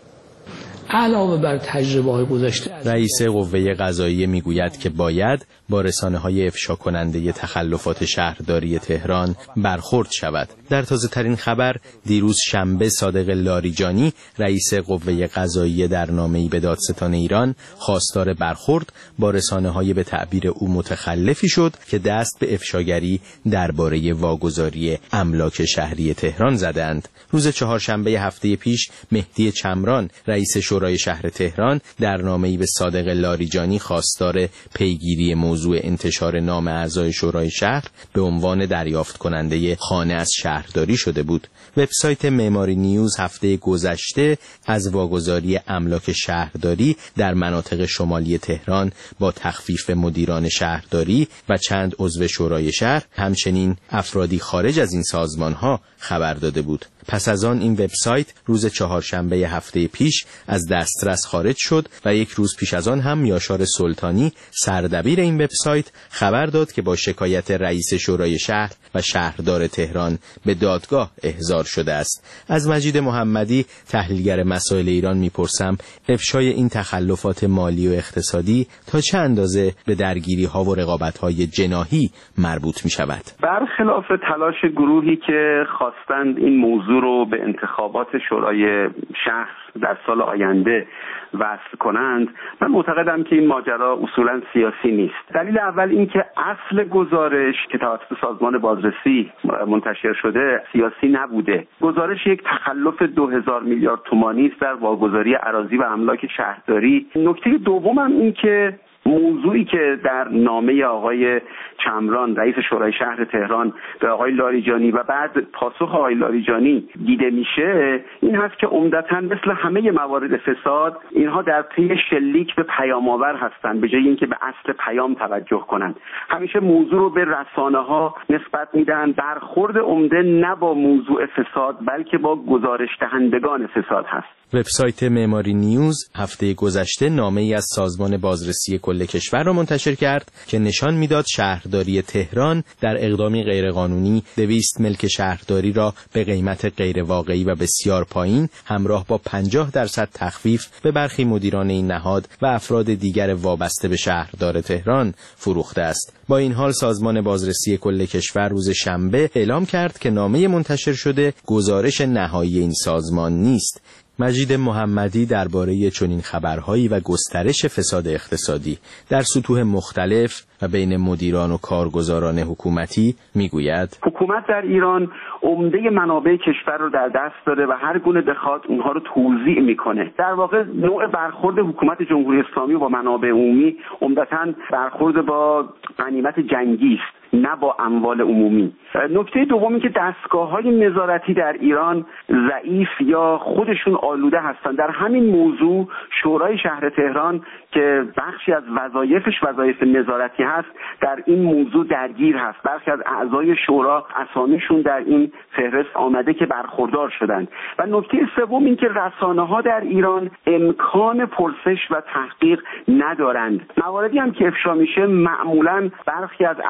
علاوه بر تجربه‌های گذشته، رئیس قوه قضاییه میگوید که باید با رسانه‌های افشا کننده تخلفات شهرداری تهران برخورد شود. در تازه ترین خبر، دیروز شنبه صادق لاریجانی رئیس قوه قضاییه در نامه‌ای به دادستان ایران خواستار برخورد با رسانه‌های به تعبیر او متخلفی شد که دست به افشاگری درباره واگذاری املاک شهری تهران زدند. روز چهارشنبه هفته پیش مهدی چمران رئیس شورای شهر تهران در نامه‌ای به صادق لاریجانی خواستار پیگیری موضوع انتشار نام اعضای شورای شهر به عنوان دریافت کننده خانه از شهرداری شده بود. وبسایت معماری نیوز هفته گذشته از واگذاری املاک شهرداری در مناطق شمالی تهران با تخفیف مدیران شهرداری و چند عضو شورای شهر، همچنین افرادی خارج از این سازمان‌ها خبر داده بود. پس از آن این وبسایت روز چهارشنبه هفته پیش از دسترس خارج شد و یک روز پیش از آن هم یاشار سلطانی سردبیر این وبسایت خبر داد که با شکایت رئیس شورای شهر و شهردار تهران به دادگاه احضار شده است. از مجید محمدی تحلیلگر مسائل ایران میپرسم افشای این تخلفات مالی و اقتصادی تا چه اندازه به درگیری ها و رقابت های جناحی مربوط می شود؟ برخلاف تلاش گروهی که خواستند این موضوع رو به انتخابات شورای شهر در سال آینده وصل کنند، من معتقدم که این ماجرا اصولا سیاسی نیست. دلیل اول این که اصل گزارش که توسط سازمان بازرسی منتشر شده سیاسی نبوده. گزارش یک تخلف 2000 میلیارد تومانی است در واگذاری اراضی و املاک شهرداری. نکته دومم این که موضوعی که در نامه آقای چمران رئیس شورای شهر تهران به آقای لاریجانی و بعد پاسخ آقای لاریجانی دیده میشه این هست که عمدتاً مثل همه موارد فساد اینها در پی شلیک به پیام‌آور هستند به جای اینکه به اصل پیام توجه کنند. همیشه موضوع رو به رسانه‌ها نسبت میدن، برخورد عمده نه با موضوع فساد بلکه با گزارش دهندگان فساد هست. وبسایت معماری نیوز هفته گذشته نامه‌ای از سازمان بازرسی کل کشور را منتشر کرد که نشان میداد شهرداری تهران در اقدامی غیرقانونی 200 ملک شهرداری را به قیمت غیرواقعی و بسیار پایین همراه با 50% تخفیف به برخی مدیران این نهاد و افراد دیگر وابسته به شهردار تهران فروخته است. با این حال سازمان بازرسی کل کشور روز شنبه اعلام کرد که نامه منتشر شده گزارش نهایی این سازمان نیست. مجید محمدی درباره چنین خبرهایی و گسترش فساد اقتصادی در سطوح مختلف و بین مدیران و کارگزاران حکومتی میگوید حکومت در ایران عمده منابع کشور رو در دست داره و هر گونه بخواد اونها رو توزیع میکنه. در واقع نوع برخورد حکومت جمهوری اسلامی با منابع عمومی عمدتاً برخورد با غنیمت جنگی است نه با اموال عمومی. نکته دومی که دستگاه‌های نظارتی در ایران ضعیف یا خودشون آلوده هستند. در همین موضوع شورای شهر تهران که بخشی از وظایفش وظایف نظارتی هست در این موضوع درگیر هست. برخی از اعضای شورا اسامیشون در این فهرست آمده که برخوردار شدند. و نکته سوم این که رسانه‌ها در ایران امکان پرسش و تحقیق ندارند. مواردی هم که افشا میشه معمولاً برخی از افراد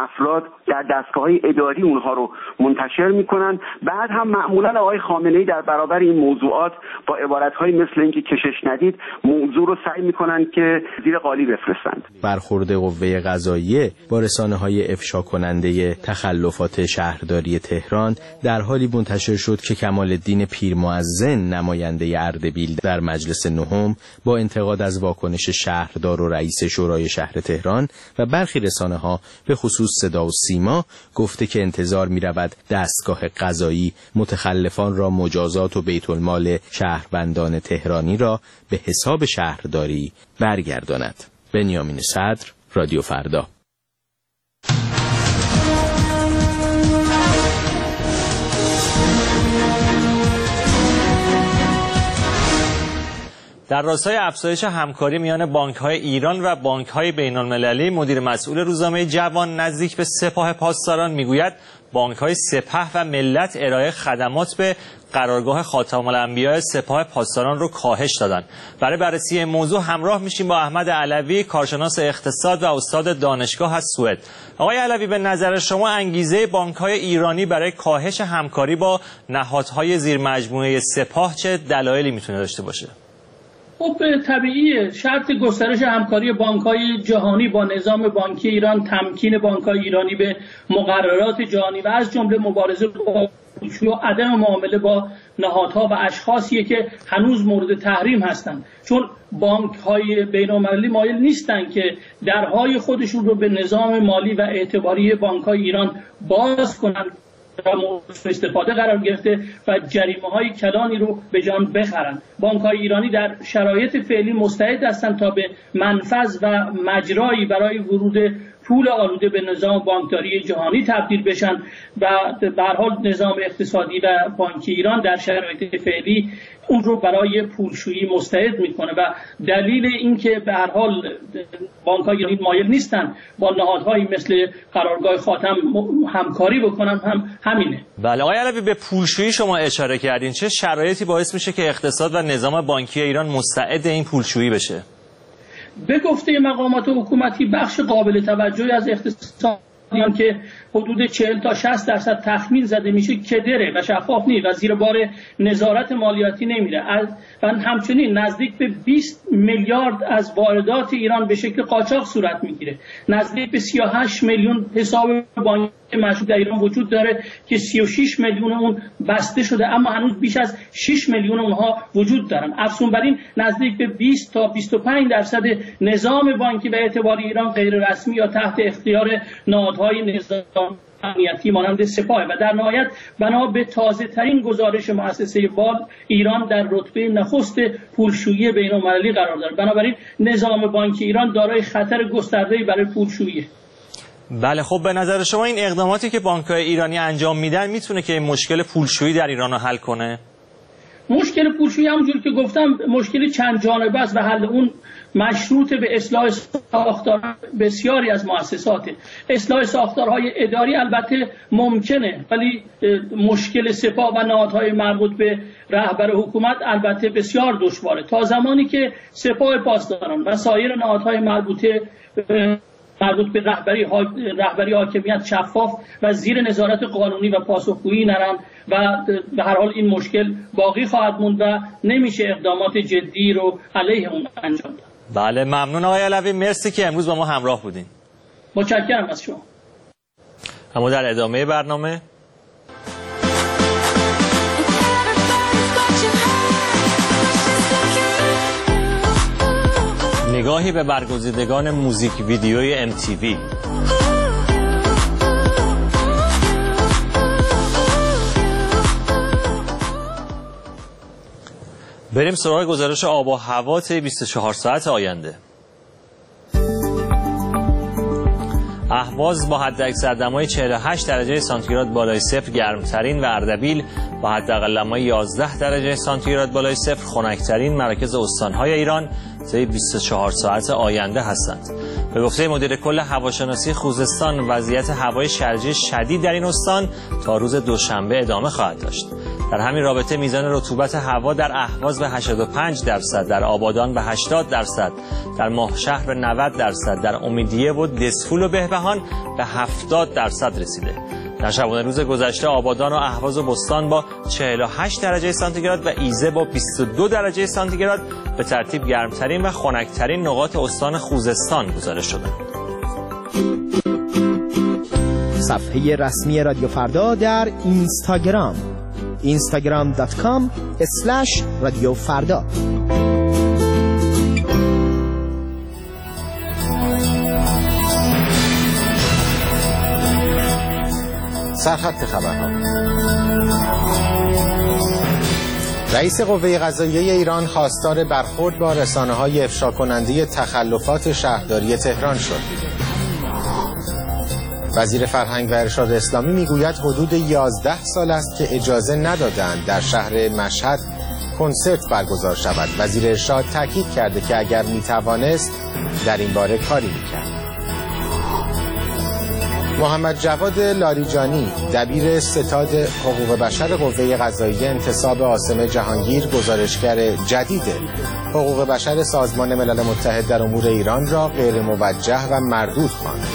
در دستگاه‌های اداری اونها رو منتشر میکنن. بعد هم معمولا آقای خامنه‌ای در برابر این موضوعات با عبارت‌هایی مثل اینکه کشش ندید موضوع رو سعی میکنن که زیر قالی بفرستند. برخورد قوه قضاییه با رسانه‌های افشا کننده تخلفات شهرداری تهران در حالی منتشر شد که کمال‌الدین پیرمؤذن نماینده اردبیل در مجلس نهم با انتقاد از واکنش شهردار و رئیس شورای شهر تهران و برخی رسانه‌ها به خصوص صدا و سیما گفته که انتظار می‌رود دستگاه قضایی متخلفان را مجازات و بیت المال شهروندان تهرانی را به حساب شهرداری برگرداند. بنیامین صدر، رادیو فردا. در راستای افزایش همکاری میان بانک‌های ایران و بانک‌های بین‌المللی، مدیر مسئول روزنامه جوان نزدیک به سپاه پاسداران میگوید بانک‌های سپه و ملت ارائه خدمات به قرارگاه خاتم الانبیاء سپاه پاسداران رو کاهش دادن. برای بررسی این موضوع همراه میشیم با احمد علوی، کارشناس اقتصاد و استاد دانشگاه از سوئد. آقای علوی، به نظر شما انگیزه بانک‌های ایرانی برای کاهش همکاری با نهادهای زیر مجموعه سپاه چه دلایلی میتونه داشته باشه؟ خب طبیعیه، شرط گسترش همکاری بانک‌های جهانی با نظام بانکی ایران تمکین بانک‌های ایرانی به مقررات جهانی و از جمله مبارزه با پولشویی و عدم معامله با نهادها و اشخاصیه که هنوز مورد تحریم هستند، چون بانک‌های بین‌المللی مایل نیستن که درهای خودشون رو به نظام مالی و اعتباری بانک‌های ایران باز کنن و استفاده قرار گرفته و جریمه‌های کلانی رو به جان بخرن. بانک‌های ایرانی در شرایط فعلی مستعد هستند تا به منفذ و مجرایی برای ورود پول آلوده به نظام بانکداری جهانی تبدیل بشن و به هر حال نظام اقتصادی و بانکی ایران در شرایط فعلی اون رو برای پولشویی مستعد میکنه و دلیل اینکه به هر حال بانک‌های ایرانی مایل نیستن با نهادهایی مثل قرارگاه خاتم همکاری بکنن همینه. بله آقای علوی، به پولشویی شما اشاره کردین، چه شرایطی باعث میشه که اقتصاد و نظام بانکی ایران مستعد این پولشویی بشه؟ به گفته مقامات حکومتی بخش قابل توجهی از اقتصاد که حدود 40 تا 60% تخمین زده میشه کدره و شفاف نیست و زیر بار نظارت مالیاتی نمیره و همچنین نزدیک به 20 میلیارد از واردات ایران به شکل قاچاق صورت میگیره. نزدیک به 38 میلیون حساب بانکی مشروط در ایران وجود داره که 36 میلیون اون بسته شده اما هنوز بیش از 6 میلیون اونها وجود دارن. افزون بر این نزدیک به 20 تا 25% نظام بانکی و اعتباری ایران غیر رسمی یا تحت اختیار نهادهای نظام امنیتی مانند سپاه و در نهایت بنا به تازه ترین گزارش مؤسسه بال ایران در رتبه نخست پولشویی بین‌المللی قرار دارد. بنابراین نظام بانکی ایران دارای خطر گسترده‌ای برای پولشویی. بله خب به نظر شما این اقداماتی که بانک‌های ایرانی انجام میدن میتونه که این مشکل پولشویی در ایران رو حل کنه؟ مشکل پولشویی همونجور که گفتم مشکل چند جانبه است و حل اون مشروط به اصلاح ساختار بسیاری از مؤسسات. اصلاح ساختارهای اداری البته ممکنه ولی مشکل سپاه و نهادهای مربوط به رهبر حکومت البته بسیار دشواره. تا زمانی که سپاه پاسداران و سایر نهادهای مربوط به رهبری حاکمیت شفاف و زیر نظارت قانونی و پاسخگویی نرن و به هر حال این مشکل باقی خواهد موند و نمیشه اقدامات جدی رو علیه اون انجام داد. بله ممنون آقای علوی، مرسی که امروز با ما همراه بودین. متشکرم از شما. اما در ادامه برنامه نگاهی به برگزیدگان موزیک ویدیوی MTV. بریم سراغ گزارش آب و هوا طی 24 ساعت آینده. اهواز با حداکثر دمای 48 درجه سانتیگراد بالای صفر گرمترین و اردبیل با حداقل دمای 11 درجه سانتیگراد بالای صفر خنکترین مراکز استان‌های ایران طی 24 ساعت آینده هستند. به گفته مدیر کل هواشناسی خوزستان وضعیت هوای شرجی شدید در این استان تا روز دوشنبه ادامه خواهد داشت. در همین رابطه میزان رطوبت هوا در اهواز به 85%، در آبادان به 80%، در ماهشهر به 90%، در امیدیه و دسفول و بهبهان به 70% رسیده. در شبانه روز گذشته آبادان و اهواز و بستان با 48 درجه سانتیگراد و ایزه با 22 درجه سانتیگراد به ترتیب گرمترین و خنکترین نقاط استان خوزستان گزارش شدند. صفحه رسمی رادیو فردا در اینستاگرام instagram.com/رادیو فردا. سرخط خبرها. رئیس قوه قضاییه ایران خواستار برخورد با رسانه‌های افشا کننده تخلفات شهرداری تهران شد. وزیر فرهنگ و ارشاد اسلامی میگوید حدود 11 سال است که اجازه ندادند در شهر مشهد کنسرت برگزار شود. وزیر ارشاد تاکید کرده که اگر میتوانست در این باره کاری میکرد. محمد جواد لاریجانی دبیر ستاد حقوق بشر قوه قضاییه انتصاب عاصم جهانگیر گزارشگر جدید حقوق بشر سازمان ملل متحد در امور ایران را غیر موجه و مردود خواند.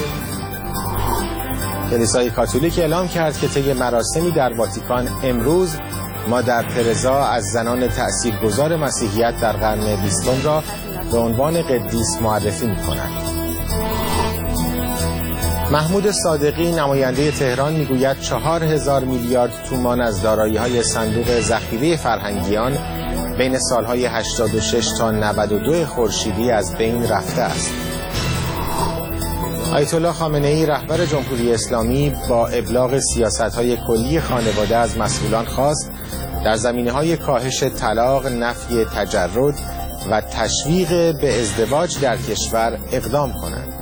کلیسای کاتولیک اعلام کرد که طی مراسمی در واتیکان امروز مادر ترزا از زنان تأثیرگذار مسیحیت در قرن 20 را به عنوان قدیس معرفی می‌کند. محمود صادقی نماینده تهران میگوید 4000 میلیارد تومان از دارایی‌های صندوق ذخیره فرهنگیان بین سالهای 86 تا 92 خورشیدی از بین رفته است. آیت الله خامنه‌ای رهبر جمهوری اسلامی با ابلاغ سیاست‌های کلی خانواده از مسئولان خواست در زمینه‌های کاهش طلاق، نفی تجرد و تشویق به ازدواج در کشور اقدام کنند.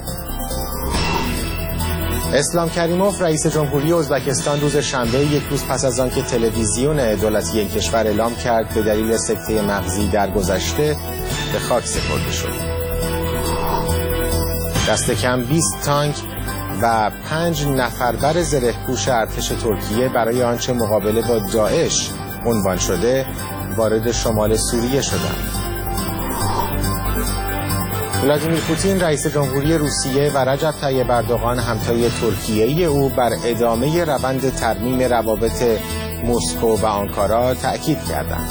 اسلام کریموف رئیس جمهوری ازبکستان روز شنبه یک روز پس از آنکه تلویزیون دولتی این کشور اعلام کرد به دلیل سکته مغزی در گذشته به خاک سپرده شد. دست کم 20 تانک و 5 نفربر زرهپوش ارتش ترکیه برای آنچه مقابله با داعش عنوان شده وارد شمال سوریه شدند. ولادیمیر پوتین رئیس جمهوری روسیه و رجب طیب اردوغان همتای ترکیه‌ای او بر ادامه روند ترمیم روابط مسکو و آنکارا تأکید کردند.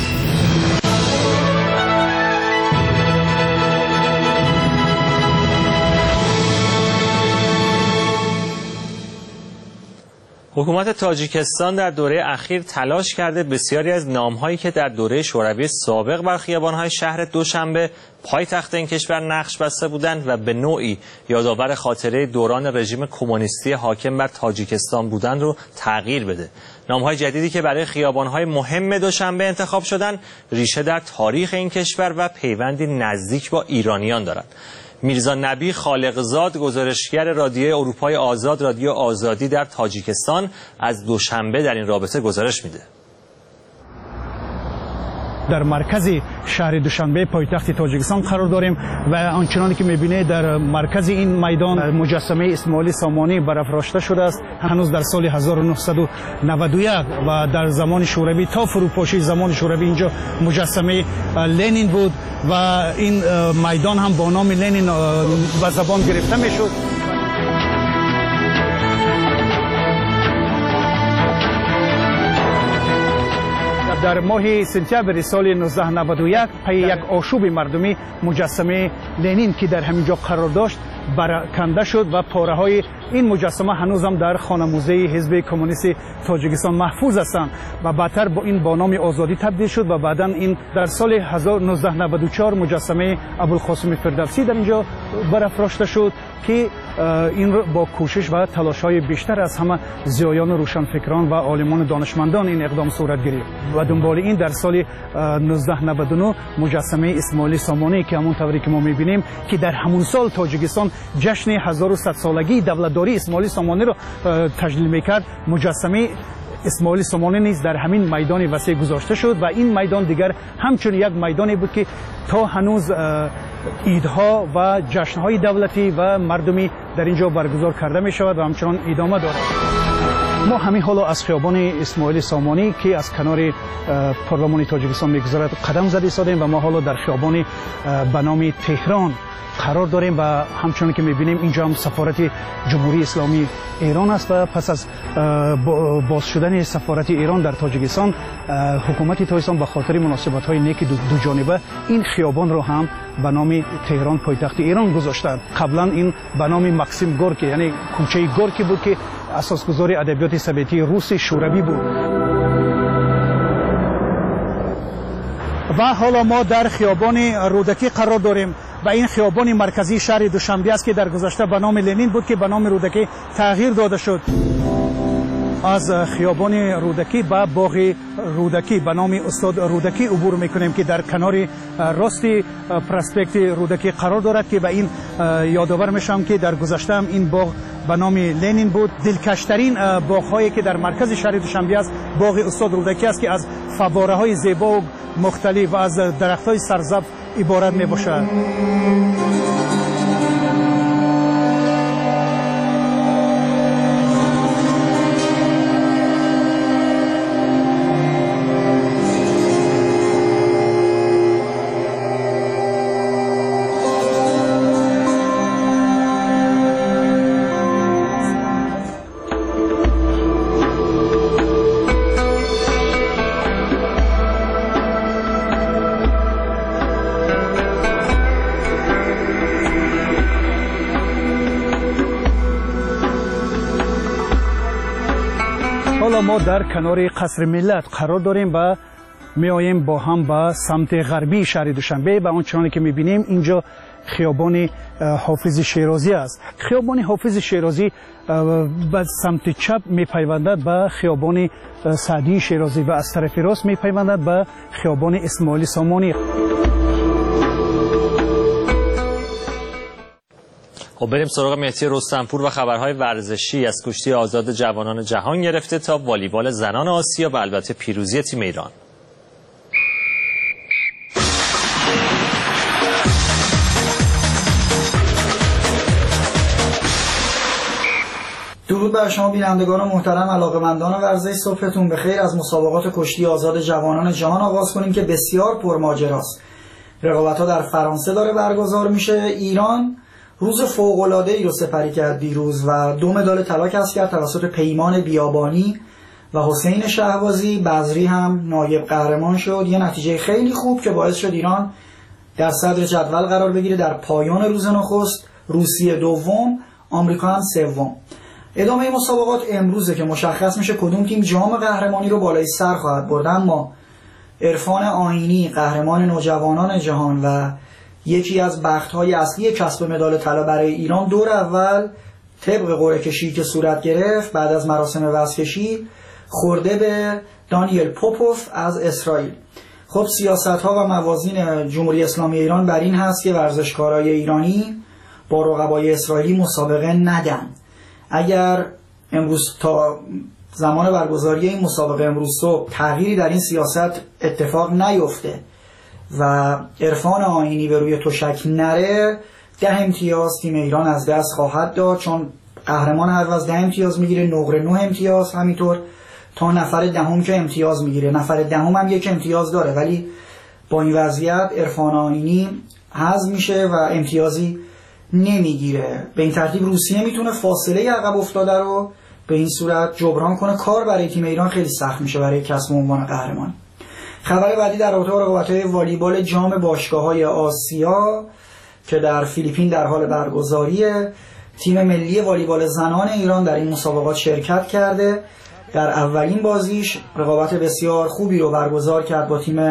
حکومت تاجیکستان در دوره اخیر تلاش کرده بسیاری از نام‌هایی که در دوره شوروی سابق بر خیابان‌های شهر دوشنبه پایتخت این کشور نقش بسته بودند و به نوعی یادآور خاطره دوران رژیم کمونیستی حاکم بر تاجیکستان بودند رو تغییر بده. نام‌های جدیدی که برای خیابان‌های مهم دوشنبه انتخاب شدند ریشه در تاریخ این کشور و پیوندی نزدیک با ایرانیان دارند. میرزا نبی خالقزاد گزارشگر رادیوی اروپای آزاد رادیو آزادی در تاجیکستان از دوشنبه در این رابطه گزارش میده. در مرکز شهر دوشنبه پایتخت تاجیکستان قرار داریم و آنچنانی که می‌بینید در مرکز این میدان مجسمه اسماعیل سامانی برافراشته شده است. هنوز در سال 1991 و در زمان شوروی تا فروپاشی زمان شوروی اینجا مجسمه لنین بود و این میدان هم با نام لنین به زبان گرفته میشد. در ماه سپتامبر سال 1991 پی یک آشوب مردمی مجسمه لنین که در همینجا قرار داشت برکنده شد و پاره‌های این مجسمه هنوز هم در خانه موزه حزب کمونیست تاجیکستان محفوظ هستند و بعدتر با این با نام آزادی تبدیل شد و بعداً این در سال 1994 مجسمه ابوالقاسم فردوسی در اینجا برافراشته شد که این با کوشش و تلاش‌های بیشتر از همه ضیایان روشنفکران و عالمان دانشمندان این اقدام صورت گرفت و دنبال این در سال 1999 مجسمه اسماعیل سامانی که همون طوری که ما می‌بینیم که در همون سال تاجیکستان جشن 1100 سالگی دولتداری اسماعیل سامانی را تجلیل می‌کرد، مجسمه اسماعیل سامانی نیز در همین میدان وسیع گذاشته شد و این میدان دیگر همچون یک میدانی بود که تا هنوز عیدها و جشن‌های دولتی و مردمی در اینجا برگزار کرده می شود و همچنان ادامه دارد. ما همین حالا از خیابان اسماعیل سامانی که از کنار پارلمان تاجیکستان میگذرد قدم زده ایستادیم و ما حالا در خیابان به نام تهران قرار داریم و همچنان که میبینیم اینجا هم سفارت جمهوری اسلامی ایران است و پس از باز شدن سفارت ایران در تاجیکستان حکومت تاجیکستان به خاطر مناسبت های نیک دو جانبه این خیابان رو هم به نام تهران پایتخت ایران گذاشتند. قبلا این به نام ماکسیم گورکی یعنی کوچه گورکی بود که اساسگذار ادبیات سویتی روس شوروی بود. و حالا ما در خیابان رودکی قرار داریم و این خیابان مرکزی شهر دوشنبه است که در گذشته به نام لنین بود که به نام رودکی تغییر داده شد. از خیابان رودکی به باغ رودکی به نام استاد رودکی عبور میکنیم که در کنار راستی پرسپکت رودکی قرار دارد که به این یادآور میشم که در گذشته هم این باغ به نام لنین بود. دلکشترین باغ‌هایی که در مرکز شهر دوشنبه است باغ استاد رودکی است که از فواره‌های زیبا و مختلف و از درخت‌های سرسبز عبارت میباشد. ما در کنار قصر ملت قرار داریم و میاییم با هم به سمت غربی شهر دوشنبه و آنچنانی که میبینیم اینجا خیابان حافظ شیرازی است. خیابان حافظ شیرازی به سمت چپ میپیوندد به خیابان سعدی شیرازی و از طرف راست میپیوندد به خیابان اسماعیل سامانی. خب بریم سراغ مهدی رستمپور و خبرهای ورزشی. از کشتی آزاد جوانان جهان گرفته تا والیبال زنان آسیا و البته پیروزی تیم ایران. درود بر شما بینندگان محترم، علاقه‌مندان ورزش، صبحتون بخیر. از مسابقات کشتی آزاد جوانان جهان آغاز کنیم که بسیار پرماجراست. رقابت‌ها در فرانسه داره برگزار میشه. ایران روز فوق‌العاده‌ای رو سپری کرد دیروز و 2 مدال طلا کسب کرد توسط پیمان بیابانی و حسین شهبازی. بزری هم نایب قهرمان شد. یه نتیجه خیلی خوب که باعث شد ایران در صدر جدول قرار بگیره. در پایان روز نخست روسیه دوم، آمریکا هم سوم. ادامه مسابقات امروزه که مشخص میشه کدوم تیم جام قهرمانی رو بالای سر خواهد برد. اما عرفان آیینی قهرمان نوجوانان جهان و یکی از بخت‌های اصلی کسب مدال طلا برای ایران دور اول طبق قرعه کشی که صورت گرفت بعد از مراسم وزن‌کشی خورده به دانیل پوپوف از اسرائیل. خب سیاست‌ها و موازین جمهوری اسلامی ایران بر این هست که ورزشکارای ایرانی با رقبای اسرائیلی مسابقه ندن. اگر امروز تا زمان برگزاری این مسابقه امروز صبح تغییری در این سیاست اتفاق نیفته و عرفان آیینی به روی تشک نره، 10 امتیاز تیم ایران از دست خواهد داد، چون قهرمان هر وز 10 امتیاز میگیره، نقره 9 امتیاز، همینطور تا نفر دهم که امتیاز میگیره. نفر دهم هم 1 امتیاز داره، ولی با این وضعیت عرفان آیینی حذف میشه و امتیازی نمیگیره. به این ترتیب روسیه میتونه فاصله عقب افتاده رو به این صورت جبران کنه. کار برای تیم ایران خیلی سخت میشه برای کسب عنوان قهرمان. خبر بعدی در رابطه با رقابت‌های والیبال جام باشگاه‌های آسیا که در فیلیپین در حال برگزاریه. تیم ملی والیبال زنان ایران در این مسابقات شرکت کرده. در اولین بازیش رقابت بسیار خوبی رو برگزار کرد با تیم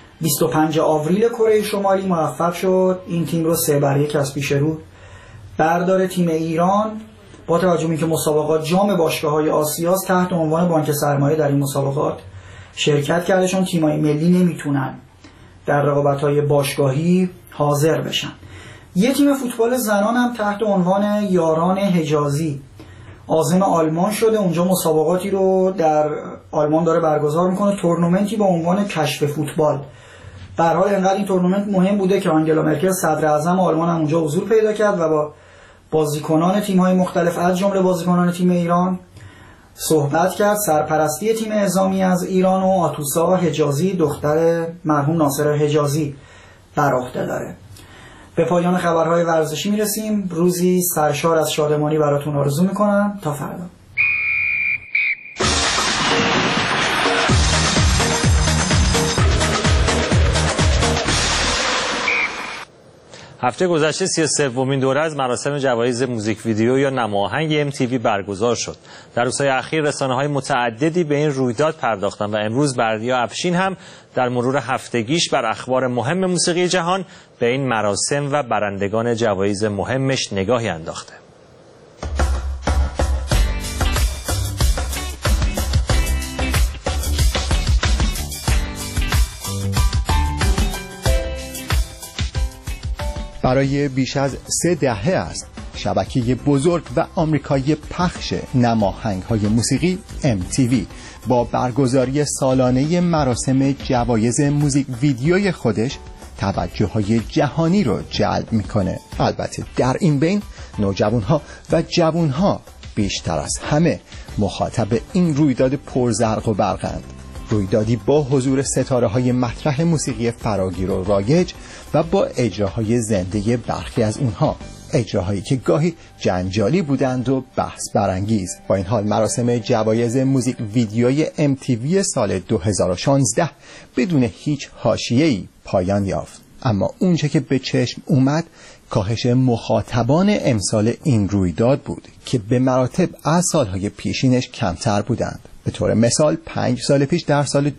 25 آوریل کره شمالی. موفق شد این تیم رو 3-1 از پیش رو برداره. تیم ایران با توجه به اینکه مسابقات جام باشگاه‌های آسیا تحت عنوان بانک سرمایه در این مسابقات شرکت کرده، چون تیم‌های ملی نمیتونن در رقابت‌های باشگاهی حاضر بشن. یه تیم فوتبال زنان هم تحت عنوان یاران حجازی عازم آلمان شده. اونجا مسابقاتی رو در آلمان داره برگزار میکنه، تورنمنتی با عنوان کشف فوتبال. به هر حال اینقدر این تورنمنت مهم بوده که آنگلا مرکل صدر اعظم آلمان هم اونجا حضور پیدا کرد و با بازیکنان تیم‌های مختلف از جمله بازیکنان تیم ایران صحبت کرد. سرپرستی تیم اعزامی از ایران و آتوسا حجازی دختر مرحوم ناصر حجازی بر عهده داره. به پایان خبرهای ورزشی میرسیم. روزی سرشار از شادمانی براتون آرزو میکنم. تا فردا. هفته گذشته 33مین دوره از مراسم جوایز موزیک ویدیو یا نماهنگ MTV برگزار شد. در روزهای اخیر رسانه‌های متعددی به این رویداد پرداختند و امروز بردیا افشین هم در مرور هفتگیش بر اخبار مهم موسیقی جهان به این مراسم و برندگان جوایز مهمش نگاهی انداخته. برای بیش از 3 دهه است شبکه بزرگ و آمریکایی پخش نماهنگ‌های موسیقی MTV با برگزاری سالانه مراسم جوایز موزیک ویدیوی خودش توجه‌های جهانی رو جلب می‌کنه. البته در این بین نوجوان‌ها و جوان‌ها بیشتر از همه مخاطب این رویداد پرزرق و برقند. رویدادی با حضور ستاره‌های مطرح موسیقی فراگیر و رایج و با اجراهای زنده برخی از اونها، اجراهایی که گاهی جنجالی بودند و بحث برانگیز. با این حال مراسم جوایز موزیک ویدیوی MTV سال 2016 بدون هیچ حاشیه‌ای پایان یافت. اما اونچه که به چشم اومد کاهش مخاطبان امسال این رویداد بود که به مراتب از سالهای پیشینش کمتر بودند. به طور مثال 5 سال پیش در سال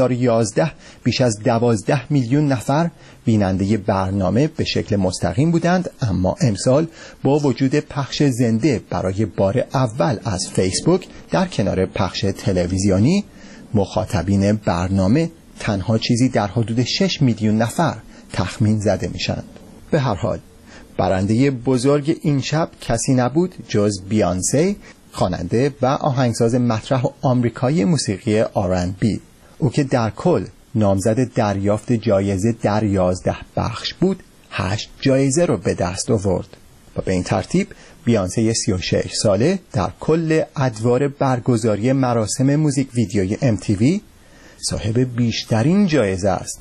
2011 بیش از 12 میلیون نفر بیننده برنامه به شکل مستقیم بودند، اما امسال با وجود پخش زنده برای بار اول از فیسبوک در کنار پخش تلویزیونی، مخاطبین برنامه تنها چیزی در حدود 6 میلیون نفر تخمین زده میشند. به هر حال برنده بزرگ این شب کسی نبود جز بیانسی، خواننده و آهنگساز مطرح و آمریکایی موسیقی R&B. او که در کل نامزد دریافت جایزه در 11 بخش بود، 8 جایزه رو به دست آورد و به این ترتیب بیانسی 36 ساله در کل ادوار برگزاری مراسم موزیک ویدیوی MTV صاحب بیشترین جایزه است.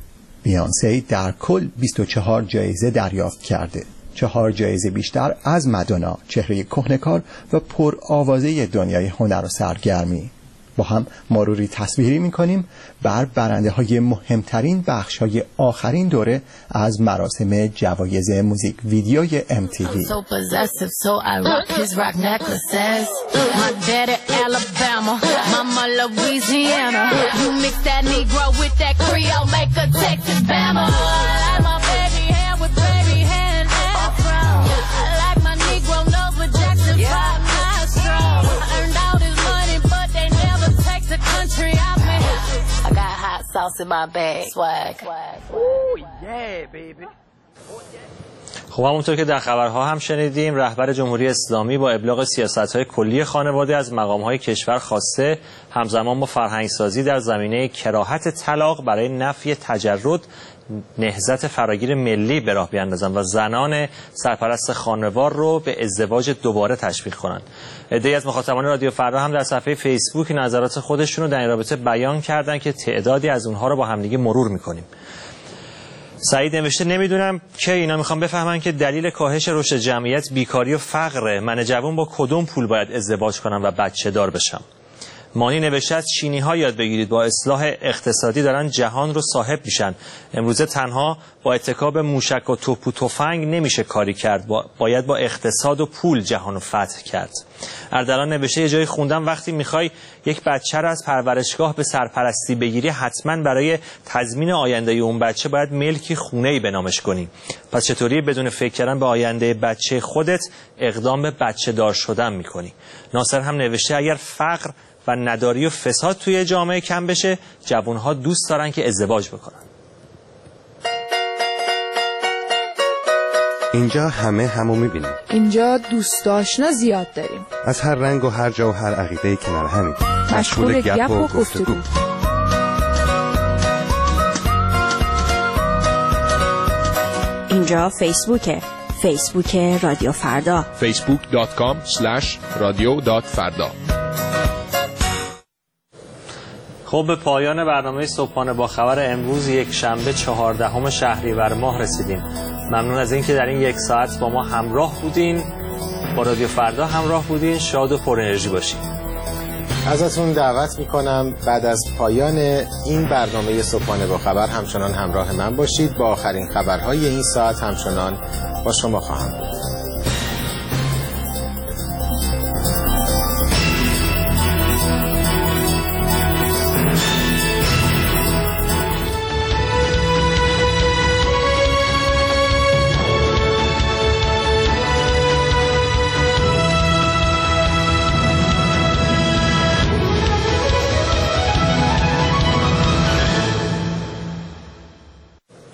بیانسی در کل 24 جایزه دریافت کرده، 4 جایزه بیشتر از مادونا، چهره کهنه‌کار و پر آوازه دنیای هنر و سرگرمی. با هم مروری تصویری می‌کنیم بر برنده های مهمترین بخش های آخرین دوره از مراسم جوایز موزیک ویدیوی MTV. خب همونطور که در خبرها هم شنیدیم، رهبر جمهوری اسلامی با ابلاغ سیاست‌های کلی خانواده از مقام‌های کشور خواسته همزمان با فرهنگسازی در زمینه کراهت طلاق برای نفی تجرد نهضت فراگیر ملی به راه بیاندازند و زنان سرپرست خانوار رو به ازدواج دوباره تشویق کنند. عده‌ای از مخاطبان رادیو فردا هم در صفحه فیسبوک نظرات خودشون رو در این رابطه بیان کردن که تعدادی از اونها رو با همدیگه مرور می‌کنیم. سعید نوشته نمیدونم که اینا میخوام بفهمن که دلیل کاهش رشد جمعیت بیکاری و فقره. من جوان با کدوم پول باید ازدواج کنم و بچه دار بشم؟ مانی نوشته از چینی ها یاد بگیرید، با اصلاح اقتصادی دارن جهان رو صاحب میشن. امروزه تنها با اتکا به موشک و توپ و تفنگ نمیشه کاری کرد، باید با اقتصاد و پول جهان رو فتح کرد. اردلان نوشته یه جایی خوندم وقتی میخوای یک بچه رو از پرورشگاه به سرپرستی بگیری، حتما برای تضمین آینده اون بچه باید ملکی خونه‌ای به نامش کنی. پس چطوری بدون فکر کردن به آینده بچه خودت اقدام به بچه دار شدن میکنی؟ ناصر هم نوشته اگر فقر و نداری و فساد توی جامعه کم بشه، جوانها دوست دارن که ازدواج بکنن. اینجا همو میبینیم. اینجا دوست آشنا زیاد داریم. از هر رنگ و هر جا و هر عقیده کنار همین. مشغول گپ و گفتگو. اینجا فیسبوک رادیو فردا. facebook.com/radio.farda خب به پایان برنامه صبحانه با خبر امروز یک شنبه 14 شهریور ماه رسیدیم. ممنون از اینکه در این یک ساعت با ما همراه بودین، با رادیو فردا همراه بودین. شاد و پر انرژی باشید. ازتون دعوت میکنم بعد از پایان این برنامه صبحانه با خبر همچنان همراه من باشید. با آخرین خبرهای این ساعت همچنان با شما خواهم بود.